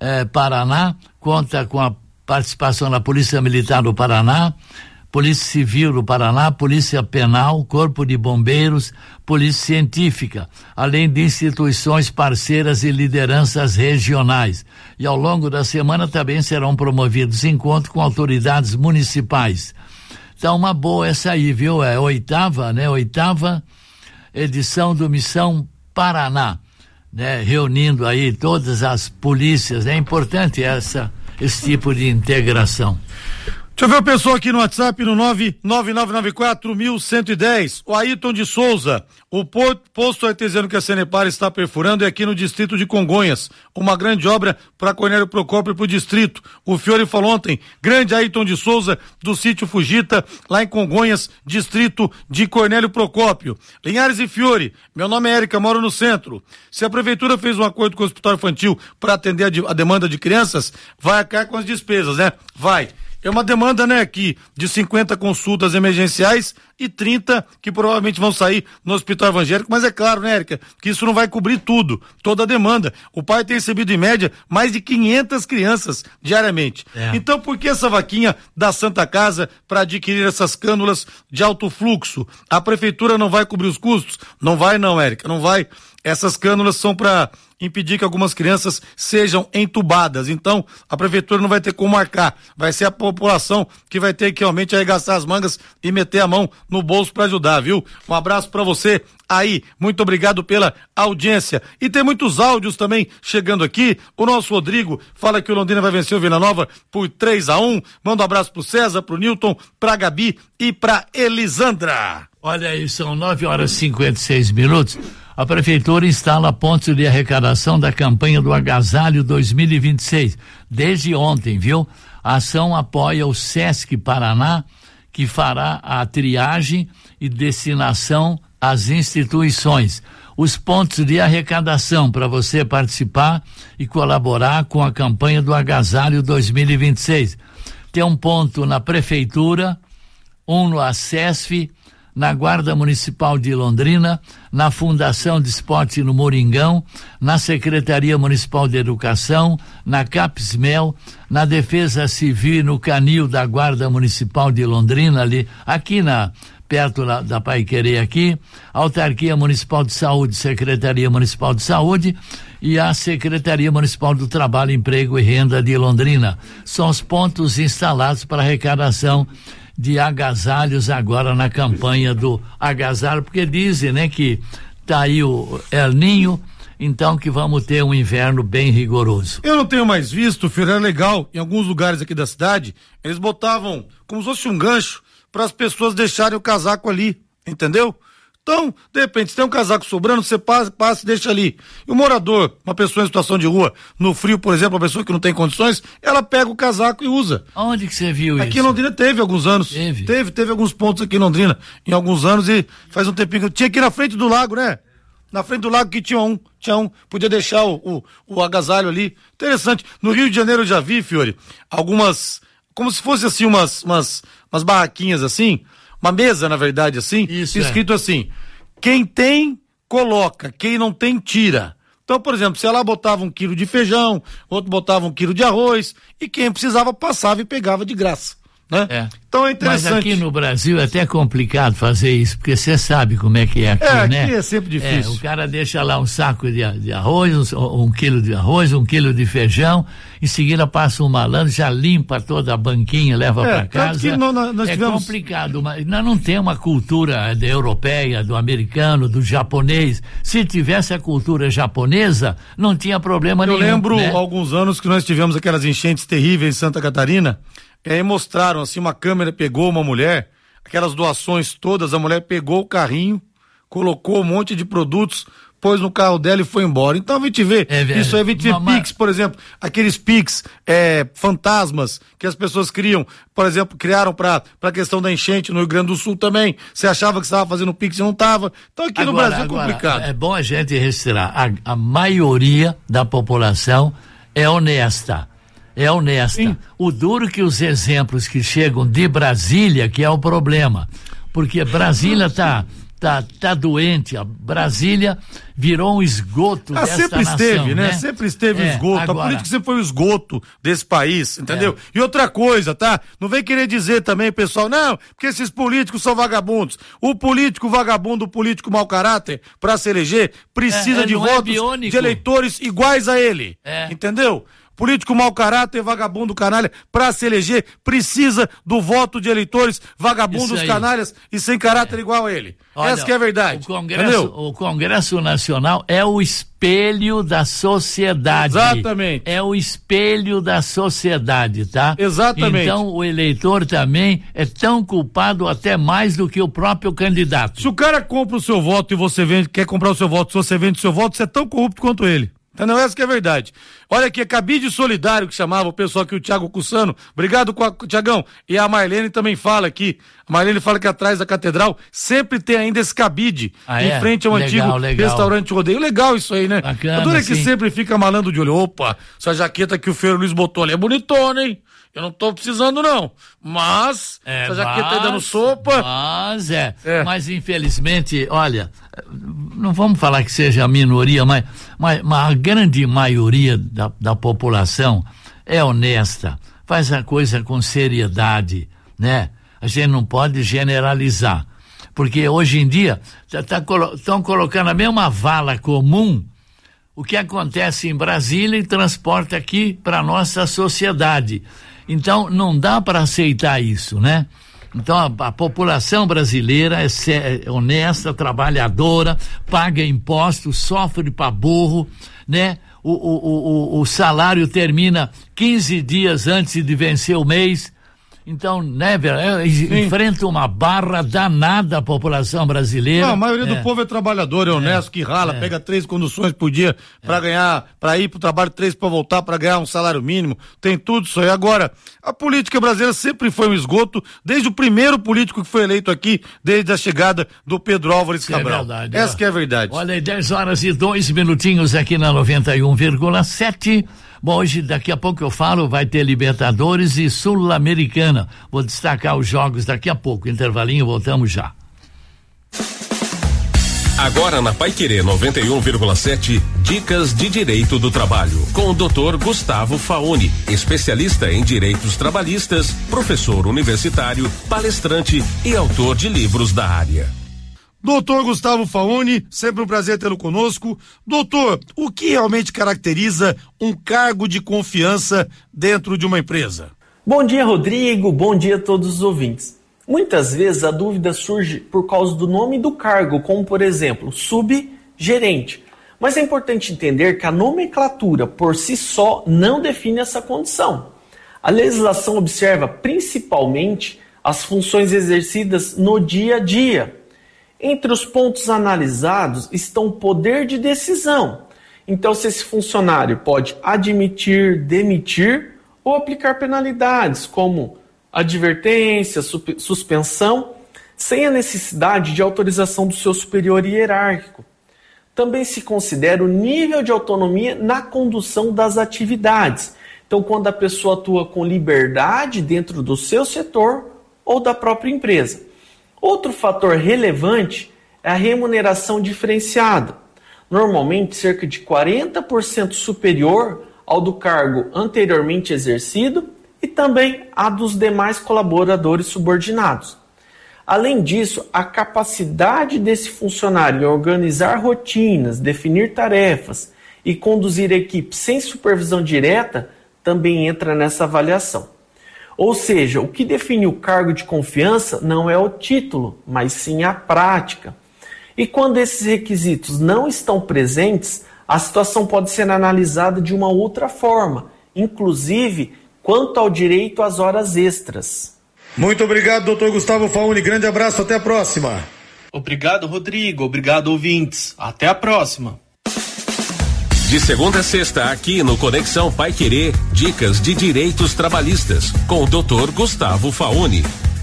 Paraná conta com a participação da Polícia Militar do Paraná, Polícia Civil do Paraná, Polícia Penal, Corpo de Bombeiros, Polícia Científica, além de instituições parceiras e lideranças regionais. E ao longo da semana também serão promovidos encontros com autoridades municipais. Então, uma boa essa aí, viu? É a 8ª edição do Missão Paraná, né? Reunindo aí todas as polícias. É importante esse tipo de integração. Deixa eu ver o pessoal aqui no WhatsApp, no 99994-1110. O Ayrton de Souza, o posto artesiano que a Sanepar está perfurando é aqui no distrito de Congonhas. Uma grande obra para Cornélio Procópio e para o distrito. O Fiore falou ontem, grande Ayrton de Souza, do sítio Fugita, lá em Congonhas, distrito de Cornélio Procópio. Linhares e Fiore, meu nome é Érica, moro no centro. Se a prefeitura fez um acordo com o hospital infantil para atender a demanda de crianças, vai arcar com as despesas, né? Vai. É uma demanda, né, aqui de 50 consultas emergenciais e 30 que provavelmente vão sair no hospital evangélico, mas é claro, né, Érica, que isso não vai cobrir tudo, toda a demanda. O pai tem recebido em média mais de 500 crianças diariamente. Então, por que essa vaquinha da Santa Casa para adquirir essas cânulas de alto fluxo? A prefeitura não vai cobrir os custos? Não vai não, Érica, não vai. Essas cânulas são para impedir que algumas crianças sejam entubadas. Então, a prefeitura não vai ter como marcar. Vai ser a população que vai ter que realmente arregaçar as mangas e meter a mão no bolso para ajudar, viu? Um abraço para você aí. Muito obrigado pela audiência. E tem muitos áudios também chegando aqui. O nosso Rodrigo fala que o Londrina vai vencer o Vila Nova por 3-1. Manda um abraço pro César, pro Newton, pra Gabi e pra Elisandra. Olha aí, são 9h56. A prefeitura instala pontos de arrecadação da campanha do Agasalho 2026. Desde ontem, viu? A ação apoia o Sesc Paraná, que fará a triagem e destinação às instituições. Os pontos de arrecadação para você participar e colaborar com a campanha do Agasalho 2026. Tem um ponto na prefeitura, um no ACESF, na Guarda Municipal de Londrina, na Fundação de Esporte no Moringão, na Secretaria Municipal de Educação, na Capsmel, na Defesa Civil e no Canil da Guarda Municipal de Londrina, ali, aqui perto da Paiquerê aqui, Autarquia Municipal de Saúde, Secretaria Municipal de Saúde e a Secretaria Municipal do Trabalho, Emprego e Renda de Londrina. São os pontos instalados para arrecadação de agasalhos agora na campanha do agasalho, porque dizem, né, que tá aí o El Ninho, então que vamos ter um inverno bem rigoroso. Eu não tenho mais visto, filho, era legal, em alguns lugares aqui da cidade, eles botavam como se fosse um gancho para as pessoas deixarem o casaco ali, entendeu? Então, de repente, se tem um casaco sobrando, você passa e deixa ali. E o morador, uma pessoa em situação de rua, no frio, por exemplo, uma pessoa que não tem condições, ela pega o casaco e usa. Onde que você viu isso? Aqui em Londrina teve alguns anos. Teve alguns pontos aqui em Londrina, em alguns anos, e faz um tempinho que eu tinha aqui na frente do lago, né? Na frente do lago que tinha um, podia deixar o agasalho ali. Interessante. No Rio de Janeiro eu já vi, Fiore, algumas, como se fosse assim, umas barraquinhas assim, uma mesa, na verdade, assim, isso, escrito assim: quem tem, coloca, quem não tem, tira. Então, por exemplo, se ela botava 1 quilo de feijão, outro botava 1 quilo de arroz, e quem precisava passava e pegava de graça, né? Então é interessante. Mas aqui no Brasil é até complicado fazer isso, porque você sabe como é que é aqui, né? Aqui é sempre difícil. O cara deixa lá um saco de arroz, 1 quilo de arroz, 1 quilo de feijão, em seguida passa um malandro, já limpa toda a banquinha, leva para casa. Que nós tivemos... complicado, mas nós não temos uma cultura europeia, do americano, do japonês. Se tivesse a cultura japonesa, não tinha problema nenhum. Eu lembro, né? alguns anos que nós tivemos aquelas enchentes terríveis em Santa Catarina. E aí mostraram, assim, uma câmera pegou uma mulher, aquelas doações todas, a mulher pegou o carrinho, colocou um monte de produtos, pôs no carro dela e foi embora. Então a gente vê, isso aí a gente vê Pix, por exemplo, aqueles Pix fantasmas que as pessoas criam, por exemplo, criaram pra questão da enchente no Rio Grande do Sul também. Você achava que estava fazendo Pix e não estava. Então aqui no Brasil é complicado. É bom a gente registrar, a maioria da população é honesta. É honesta. Sim. O duro que os exemplos que chegam de Brasília, que é o problema, porque Brasília tá doente, a Brasília virou um esgoto desta sempre esteve, nação, né? Sempre esteve o esgoto, agora... a política sempre foi o esgoto desse país, entendeu? E outra coisa, tá? Não vem querer dizer também, pessoal, não, porque esses políticos são vagabundos. O político vagabundo, o político mau caráter, pra se eleger, precisa de votos de eleitores iguais a ele, entendeu? Político mau caráter, vagabundo, canalha, pra se eleger, precisa do voto de eleitores vagabundos, canalhas e sem caráter igual a ele. Olha, essa que é a verdade. O Congresso Nacional é o espelho da sociedade. Exatamente. É o espelho da sociedade, tá? Exatamente. Então o eleitor também é tão culpado até mais do que o próprio candidato. Se o cara compra o seu voto e você quer comprar o seu voto, se você vende o seu voto, você é tão corrupto quanto ele. Não, essa que é a verdade. Olha aqui, cabide solidário que chamava o pessoal aqui, o Thiago Cussano. Obrigado, Thiagão. E a Marlene também fala aqui. A Marlene fala que atrás da catedral sempre tem ainda esse cabide. Em frente ao antigo restaurante Rodeio. Legal isso aí, né? Bacana, Adoro que sempre fica malando de olho. Opa, essa jaqueta que o Feiro Luiz botou ali é bonitona, hein? Eu não tô precisando, não. Mas, essa jaqueta aí dando sopa. Mas infelizmente, olha, não vamos falar que seja a minoria, mas a grande maioria da população é honesta, faz a coisa com seriedade, né? A gente não pode generalizar, porque hoje em dia estão colocando a mesma vala comum o que acontece em Brasília e transporta aqui para nossa sociedade. Então, não dá para aceitar isso, né? Então, a população brasileira é honesta, trabalhadora, paga impostos, sofre para burro, né? O salário termina 15 dias antes de vencer o mês. Então, né, enfrenta uma barra danada a população brasileira. Não, a maioria do povo é trabalhador, é honesto, que rala, pega 3 conduções por dia pra ganhar, pra ir pro trabalho, 3 pra voltar, pra ganhar um salário mínimo. Tem tudo isso aí. Agora, a política brasileira sempre foi um esgoto, desde o primeiro político que foi eleito aqui, desde a chegada do Pedro Álvares Cabral. É verdade. Essa que é a verdade. Olha aí, 10h02 aqui na 91,7. Bom, hoje, daqui a pouco eu falo, vai ter Libertadores e Sul-Americana. Vou destacar os jogos daqui a pouco. Intervalinho, voltamos já. Agora na Paiquerê 91,7, dicas de direito do trabalho, com o Dr. Gustavo Fauni, especialista em direitos trabalhistas, professor universitário, palestrante e autor de livros da área. Doutor Gustavo Fauni, sempre um prazer tê-lo conosco. Doutor, o que realmente caracteriza um cargo de confiança dentro de uma empresa? Bom dia, Rodrigo. Bom dia a todos os ouvintes. Muitas vezes a dúvida surge por causa do nome do cargo, como por exemplo, subgerente. Mas é importante entender que a nomenclatura por si só não define essa condição. A legislação observa principalmente as funções exercidas no dia a dia. Entre os pontos analisados estão o poder de decisão. Então, se esse funcionário pode admitir, demitir ou aplicar penalidades, como advertência, suspensão, sem a necessidade de autorização do seu superior hierárquico. Também se considera o nível de autonomia na condução das atividades. Então, quando a pessoa atua com liberdade dentro do seu setor ou da própria empresa. Outro fator relevante é a remuneração diferenciada, normalmente cerca de 40% superior ao do cargo anteriormente exercido e também a dos demais colaboradores subordinados. Além disso, a capacidade desse funcionário em organizar rotinas, definir tarefas e conduzir equipes sem supervisão direta também entra nessa avaliação. Ou seja, o que define o cargo de confiança não é o título, mas sim a prática. E quando esses requisitos não estão presentes, a situação pode ser analisada de uma outra forma, inclusive quanto ao direito às horas extras. Muito obrigado, doutor Gustavo Fauni. Grande abraço, até a próxima. Obrigado, Rodrigo. Obrigado, ouvintes. Até a próxima. De segunda a sexta, aqui no Conexão Paiquerê, dicas de direitos trabalhistas, com o Dr. Gustavo Fauni.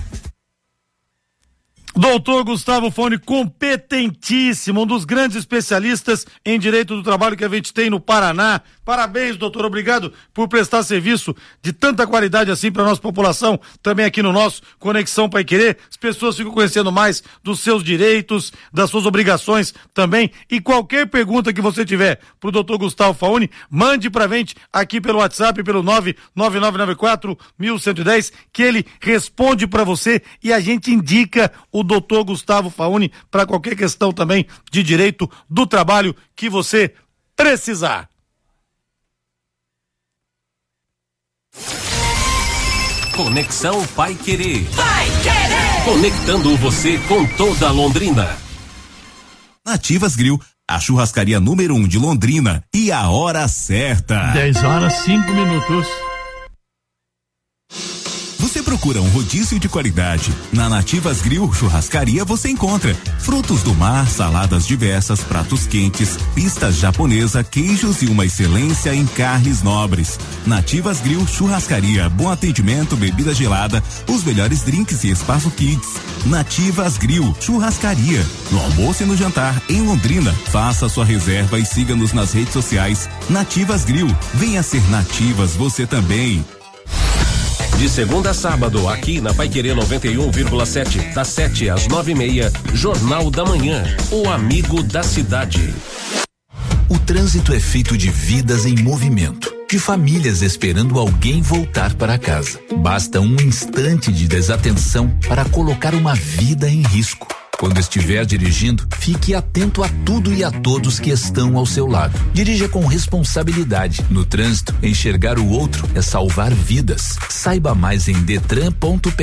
Doutor Gustavo Fauni, competentíssimo, um dos grandes especialistas em direito do trabalho que a gente tem no Paraná. Parabéns, doutor, obrigado por prestar serviço de tanta qualidade assim para nossa população, também aqui no nosso Conexão Paiquerê. As pessoas ficam conhecendo mais dos seus direitos, das suas obrigações também. E qualquer pergunta que você tiver pro doutor Gustavo Fauni, mande pra gente aqui pelo WhatsApp, pelo 99994-1110, que ele responde para você e a gente indica o doutor Gustavo Fauni para qualquer questão também de direito do trabalho que você precisar. Conexão Paiquerê. Conectando você com toda Londrina. Nativas Grill, a churrascaria número 1 de Londrina, e a hora certa. 10h05. Você procura um rodízio de qualidade. Na Nativas Grill Churrascaria você encontra frutos do mar, saladas diversas, pratos quentes, pistas japonesa, queijos e uma excelência em carnes nobres. Nativas Grill Churrascaria, bom atendimento, bebida gelada, os melhores drinks e espaço kids. Nativas Grill Churrascaria, no almoço e no jantar em Londrina. Faça sua reserva e siga-nos nas redes sociais. Nativas Grill, venha ser Nativas você também. De segunda a sábado, aqui na Paiquerê 91,7, das 7 às 9h30, Jornal da Manhã, o amigo da cidade. O trânsito é feito de vidas em movimento, de famílias esperando alguém voltar para casa. Basta um instante de desatenção para colocar uma vida em risco. Quando estiver dirigindo, fique atento a tudo e a todos que estão ao seu lado. Dirija com responsabilidade. No trânsito, enxergar o outro é salvar vidas. Saiba mais em detran.pr.gov.br.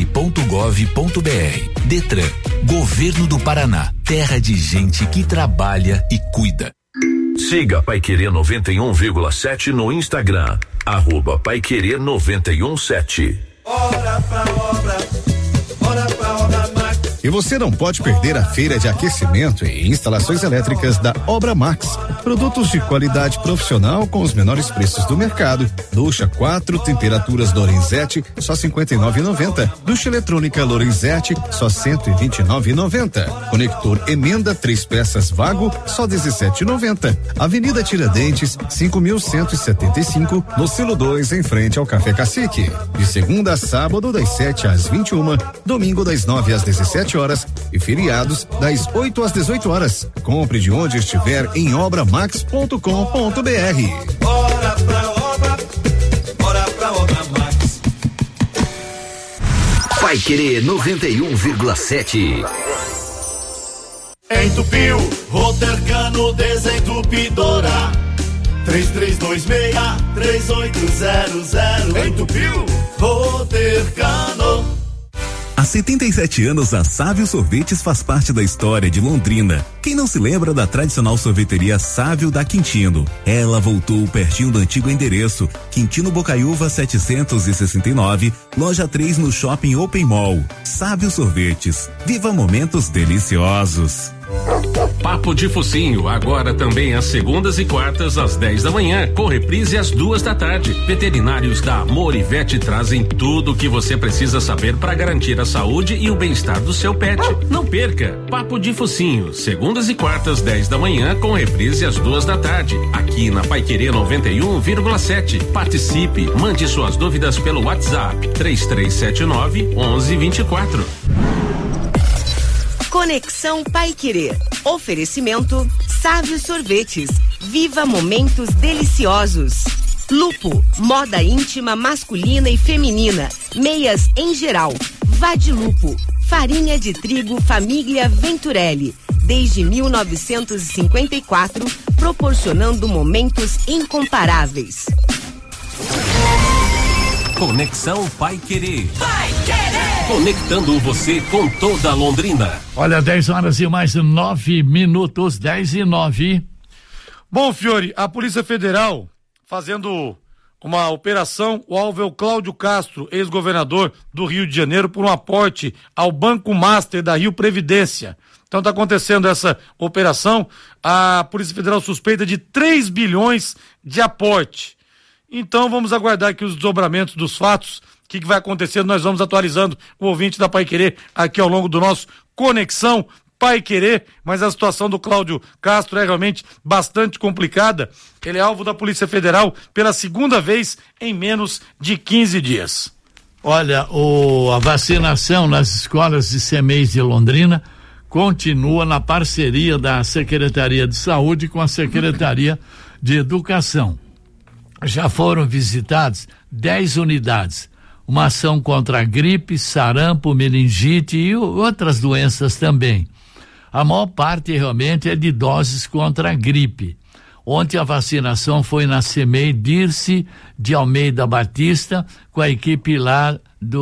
Detran, Governo do Paraná, terra de gente que trabalha e cuida. Siga Paiquerê 91,7 no Instagram, @Paiquerê 91,7. Hora pra obra, hora pra obra Max. E você não pode perder a feira de aquecimento e instalações elétricas da Obra Max. Produtos de qualidade profissional com os menores preços do mercado. Ducha 4 temperaturas Lorenzetti, só R$59,90. Ducha eletrônica Lorenzetti, só R$129,90. Conector Emenda 3 peças Vago, só R$17,90. Avenida Tiradentes, 5.175, no Silo 2, em frente ao Café Cacique. De segunda a sábado, das 7 às 21, domingo das 9 às 17 horas e feriados das 8 às 18 horas. Compre de onde estiver em obramax.com.br. Bora pra Obra Max. Paiquerê 91,7. Entupiu, Rotercano desentupidora. 3326-3800. Entupiu, Rotercano. Há 77 anos, a Sávio Sorvetes faz parte da história de Londrina. Quem não se lembra da tradicional sorveteria Sávio da Quintino? Ela voltou pertinho do antigo endereço, Quintino Bocaiúva 769, loja 3 no Shopping Open Mall. Sávio Sorvetes, viva momentos deliciosos. Papo de Focinho, agora também às segundas e quartas às 10 da manhã, com reprise às 2 da tarde. Veterinários da Amor e Vet trazem tudo o que você precisa saber para garantir a saúde e o bem-estar do seu pet. Não perca, Papo de Focinho, segundas e quartas 10 da manhã, com reprise às 2 da tarde, aqui na Paiquerê 91,7. Participe, mande suas dúvidas pelo WhatsApp 3379-1124. Conexão Paiquerê. Oferecimento Sávio Sorvetes. Viva momentos deliciosos. Lupo, moda íntima masculina e feminina. Meias em geral. Vadilupo, farinha de trigo família Venturelli. Desde 1954, proporcionando momentos incomparáveis. Conexão Paiquerê. Conectando você com toda Londrina. Olha, 10 horas e mais 9 minutos, 10 e 9. Bom, Fiore, a Polícia Federal fazendo uma operação, o alvo é o Cláudio Castro, ex-governador do Rio de Janeiro, por um aporte ao Banco Master da Rio Previdência. Então está acontecendo essa operação, a Polícia Federal suspeita de 3 bilhões de aporte. Então vamos aguardar aqui os desdobramentos dos fatos, o que vai acontecendo, nós vamos atualizando o ouvinte da Paiquerê aqui ao longo do nosso Conexão Paiquerê, mas a situação do Cláudio Castro é realmente bastante complicada. Ele é alvo da Polícia Federal pela segunda vez em menos de 15 dias. Olha, a vacinação nas escolas de CEMEIs de Londrina continua na parceria da Secretaria de Saúde com a Secretaria de Educação. Já foram visitadas 10 unidades. Uma ação contra a gripe, sarampo, meningite e outras doenças também. A maior parte realmente é de doses contra a gripe. Ontem a vacinação foi na CEMEI Dirce de Almeida Batista, com a equipe lá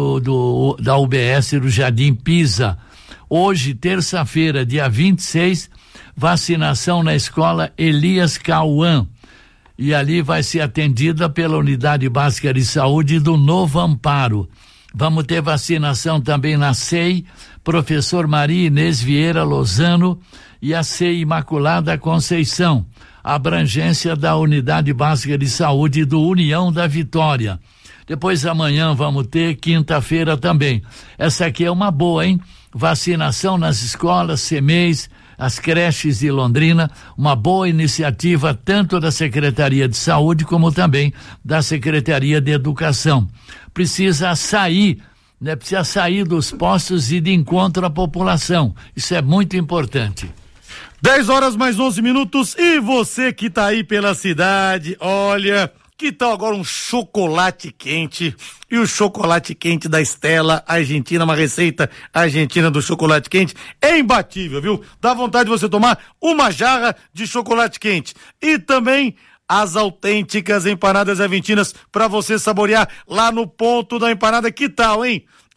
da UBS do Jardim Pisa. Hoje, terça-feira, dia 26, vacinação na escola Elias Cauã. E ali vai ser atendida pela Unidade Básica de Saúde do Novo Amparo. Vamos ter vacinação também na SEI, Professor Maria Inês Vieira Lozano e a SEI Imaculada Conceição, abrangência da Unidade Básica de Saúde do União da Vitória. Depois amanhã vamos ter, quinta-feira também. Essa aqui é uma boa, hein? Vacinação nas escolas, CEMEIs, as creches de Londrina, uma boa iniciativa tanto da Secretaria de Saúde como também da Secretaria de Educação. Precisa sair, né? Precisa sair dos postos e de encontro à população. Isso é muito importante. 10 horas mais 11 minutos e você que tá aí pela cidade, olha, que tal agora um chocolate quente? E o chocolate quente da Stella Argentina, uma receita argentina do chocolate quente, é imbatível, viu? Dá vontade de você tomar uma jarra de chocolate quente. E também as autênticas empanadas argentinas para você saborear lá no ponto da empanada. Que tal, hein?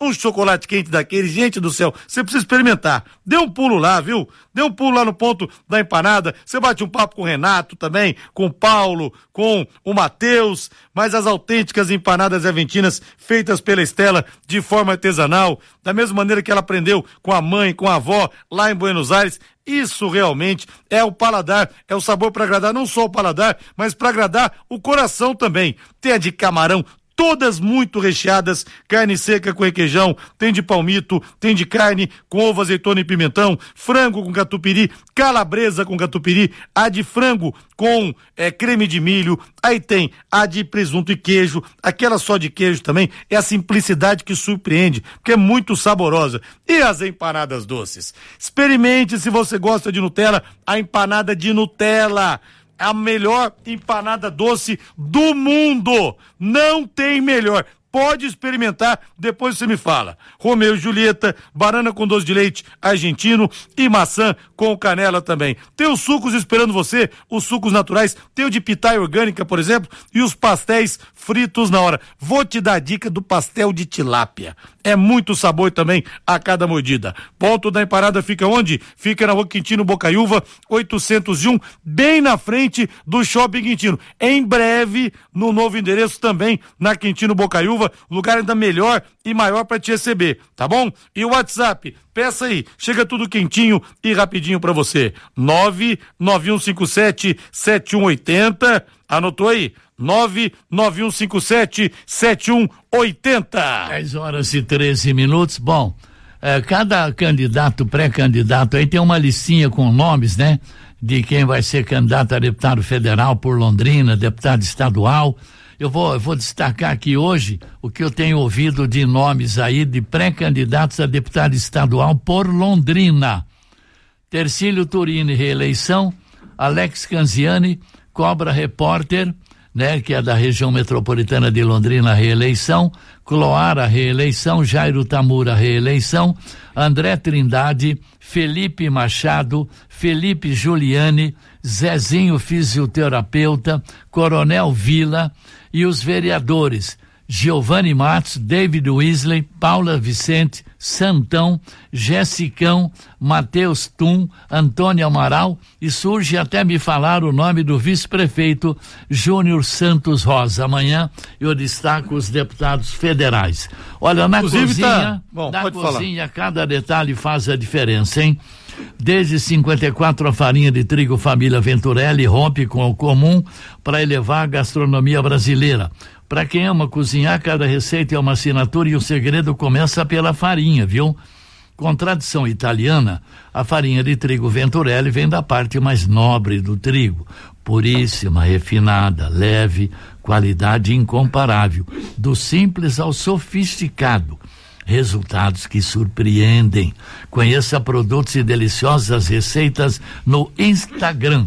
um chocolate quente daquele, gente do céu, você precisa experimentar. Dê um pulo lá, viu? Dê um pulo lá no ponto da empanada, você bate um papo com o Renato também, com o Paulo, com o Matheus, mas as autênticas empanadas aventinas feitas pela Estela de forma artesanal, da mesma maneira que ela aprendeu com a mãe, com a avó, lá em Buenos Aires. Isso realmente é o paladar, é o sabor para agradar não só o paladar, mas para agradar o coração também. Tem a de camarão, todas muito recheadas, carne seca com requeijão, tem de palmito, tem de carne com ovo, azeitona e pimentão, frango com catupiry, calabresa com catupiry, a de frango com creme de milho, aí tem a de presunto e queijo, aquela só de queijo também, é a simplicidade que surpreende, porque é muito saborosa. E as empanadas doces? Experimente, se você gosta de Nutella, a empanada de Nutella. A melhor empanada doce do mundo. Não tem melhor. Pode experimentar, depois você me fala. Romeu e Julieta, banana com doce de leite argentino e maçã com canela também. Tem os sucos esperando você, os sucos naturais, tem o de pitaia orgânica, por exemplo, e os pastéis fritos na hora. Vou te dar a dica do pastel de tilápia. É muito sabor também a cada mordida. Ponto da empanada fica onde? Fica na Rua Quintino Bocaiúva, 801, bem na frente do Shopping Quintino. Em breve, no novo endereço também, na Quintino Bocaiúva, lugar ainda melhor e maior para te receber, tá bom? E o WhatsApp, peça aí, chega tudo quentinho e rapidinho para você. 99157-7180, anotou aí? 99157-7180. 10h13. Bom, cada candidato, pré-candidato aí tem uma listinha com nomes, né? De quem vai ser candidato a deputado federal por Londrina, deputado estadual. Eu vou destacar aqui hoje o que eu tenho ouvido de nomes aí de pré-candidatos a deputado estadual por Londrina. Tercílio Turini, reeleição. Alex Canziani, Cobra Repórter, né, que é da região metropolitana de Londrina, reeleição. Cloara, reeleição. Jairo Tamura, reeleição. André Trindade, Felipe Machado, Felipe Giuliani, Zezinho fisioterapeuta, Coronel Vila e os vereadores Giovanni Matos, David Weasley, Paula Vicente, Santão, Jessicão, Matheus Tum, Antônio Amaral, e surge até me falar o nome do vice-prefeito Júnior Santos Rosa. Amanhã eu destaco os deputados federais. Olha, na cozinha, cozinha, cada detalhe faz a diferença, hein? Desde 54 a farinha de trigo família Venturelli rompe com o comum para elevar a gastronomia brasileira. Para quem ama cozinhar, cada receita é uma assinatura e o segredo começa pela farinha, viu? Com tradição italiana, a farinha de trigo Venturelli vem da parte mais nobre do trigo, puríssima, refinada, leve, qualidade incomparável, do simples ao sofisticado. Resultados que surpreendem. Conheça produtos e deliciosas receitas no Instagram,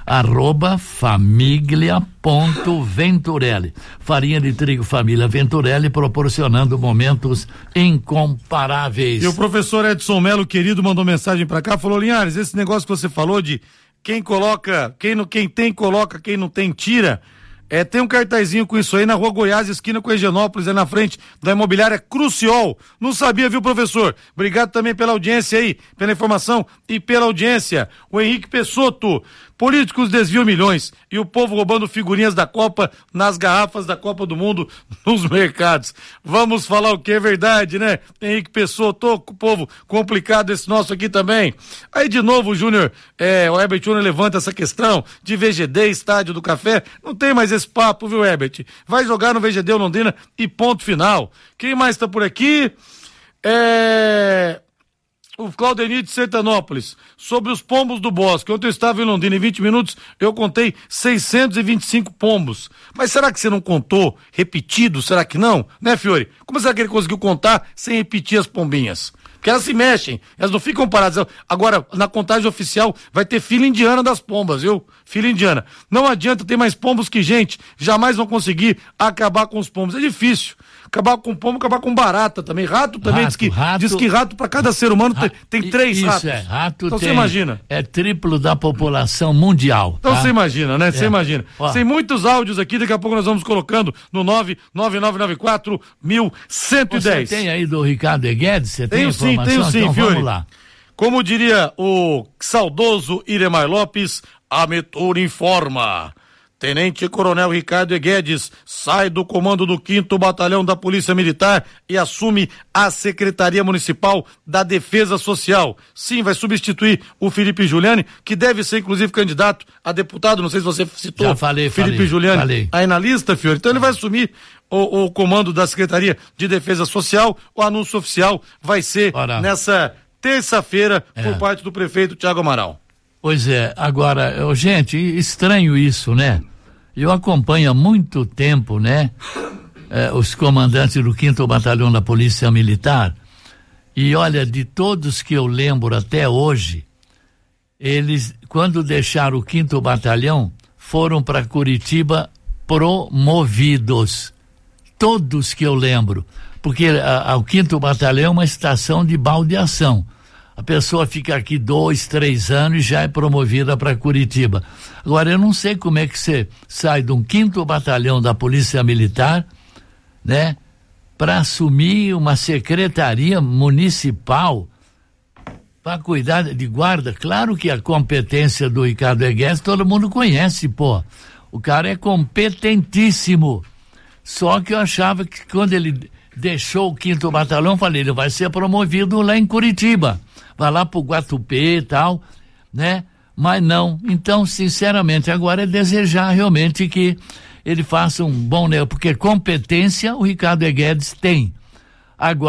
@famiglia.venturelli. Farinha de trigo família Venturelli, proporcionando momentos incomparáveis. E o professor Edson Melo, querido, mandou mensagem pra cá, falou: Linhares, esse negócio que você falou de quem coloca, quem tem coloca, quem não tem tira. Tem um cartazinho com isso aí na Rua Goiás, esquina com Higienópolis, na frente da imobiliária Cruciol. Não sabia, viu, professor? Obrigado também pela audiência aí, pela informação e pela audiência. O Henrique Pessotto, políticos desviam milhões e o povo roubando figurinhas da Copa nas garrafas da Copa do Mundo nos mercados. Vamos falar o que é verdade, né? Henrique Pessotto, o povo complicado esse nosso aqui também. Aí de novo o Júnior, o Herbert Júnior levanta essa questão de VGD, Estádio do Café. Não tem mais esse papo, viu, Herbert? Vai jogar no VGD Londrina e ponto final. Quem mais tá por aqui? O Claudenir de Sertanópolis, sobre os pombos do bosque. Ontem eu estava em Londrina, em 20 minutos eu contei 625 pombos. Mas será que você não contou repetido? Será que não? Né, Fiore? Como será que ele conseguiu contar sem repetir as pombinhas? Porque elas se mexem, elas não ficam paradas. Agora, na contagem oficial, vai ter fila indiana das pombas, viu? Fila indiana. Não adianta ter mais pombos que gente, jamais vão conseguir acabar com os pombos. É difícil. acabar com pombo, acabar com barata também. Rato também, diz que rato para cada ser humano tem 3 ratos. Isso rato então você imagina. É triplo da população mundial. Então você imagina, né? Você imagina. Tem muitos áudios aqui, daqui a pouco nós vamos colocando no 99994 1110. Você tem aí do Ricardo Guedes? Você tem informação? Tenho sim, então, Fiore. vamos lá. Como diria o saudoso Iremar Lopes, a Metur informa. Tenente Coronel Ricardo Guedes sai do comando do 5º Batalhão da Polícia Militar e assume a Secretaria Municipal da Defesa Social. Sim, vai substituir o Felipe Giuliani, que deve ser inclusive candidato a deputado, não sei se você citou. Já falei, Felipe Giuliani aí na lista, Fiore. Então ele vai assumir o comando da Secretaria de Defesa Social. O anúncio oficial vai ser nessa terça-feira por parte do prefeito Thiago Amaral. Pois é, agora, gente, estranho isso, né? Eu acompanho há muito tempo, né? Os comandantes do 5º Batalhão da Polícia Militar, e olha, de todos que eu lembro até hoje, eles, quando deixaram o 5º Batalhão, foram para Curitiba promovidos. Todos que eu lembro, porque o 5º Batalhão é uma estação de baldeação. A pessoa fica aqui 2, 3 anos e já é promovida para Curitiba. Agora, eu não sei como é que você sai de um 5º Batalhão da Polícia Militar, né, para assumir uma secretaria municipal para cuidar de guarda. Claro que a competência do Ricardo Guedes todo mundo conhece, pô. O cara é competentíssimo. Só que eu achava que quando ele deixou o 5º Batalhão, eu falei, ele vai ser promovido lá em Curitiba. Vai lá pro Guatupê e tal, né? Mas não. Então, sinceramente, agora é desejar realmente que ele faça um bom, né? Porque competência o Ricardo Guedes tem. Agora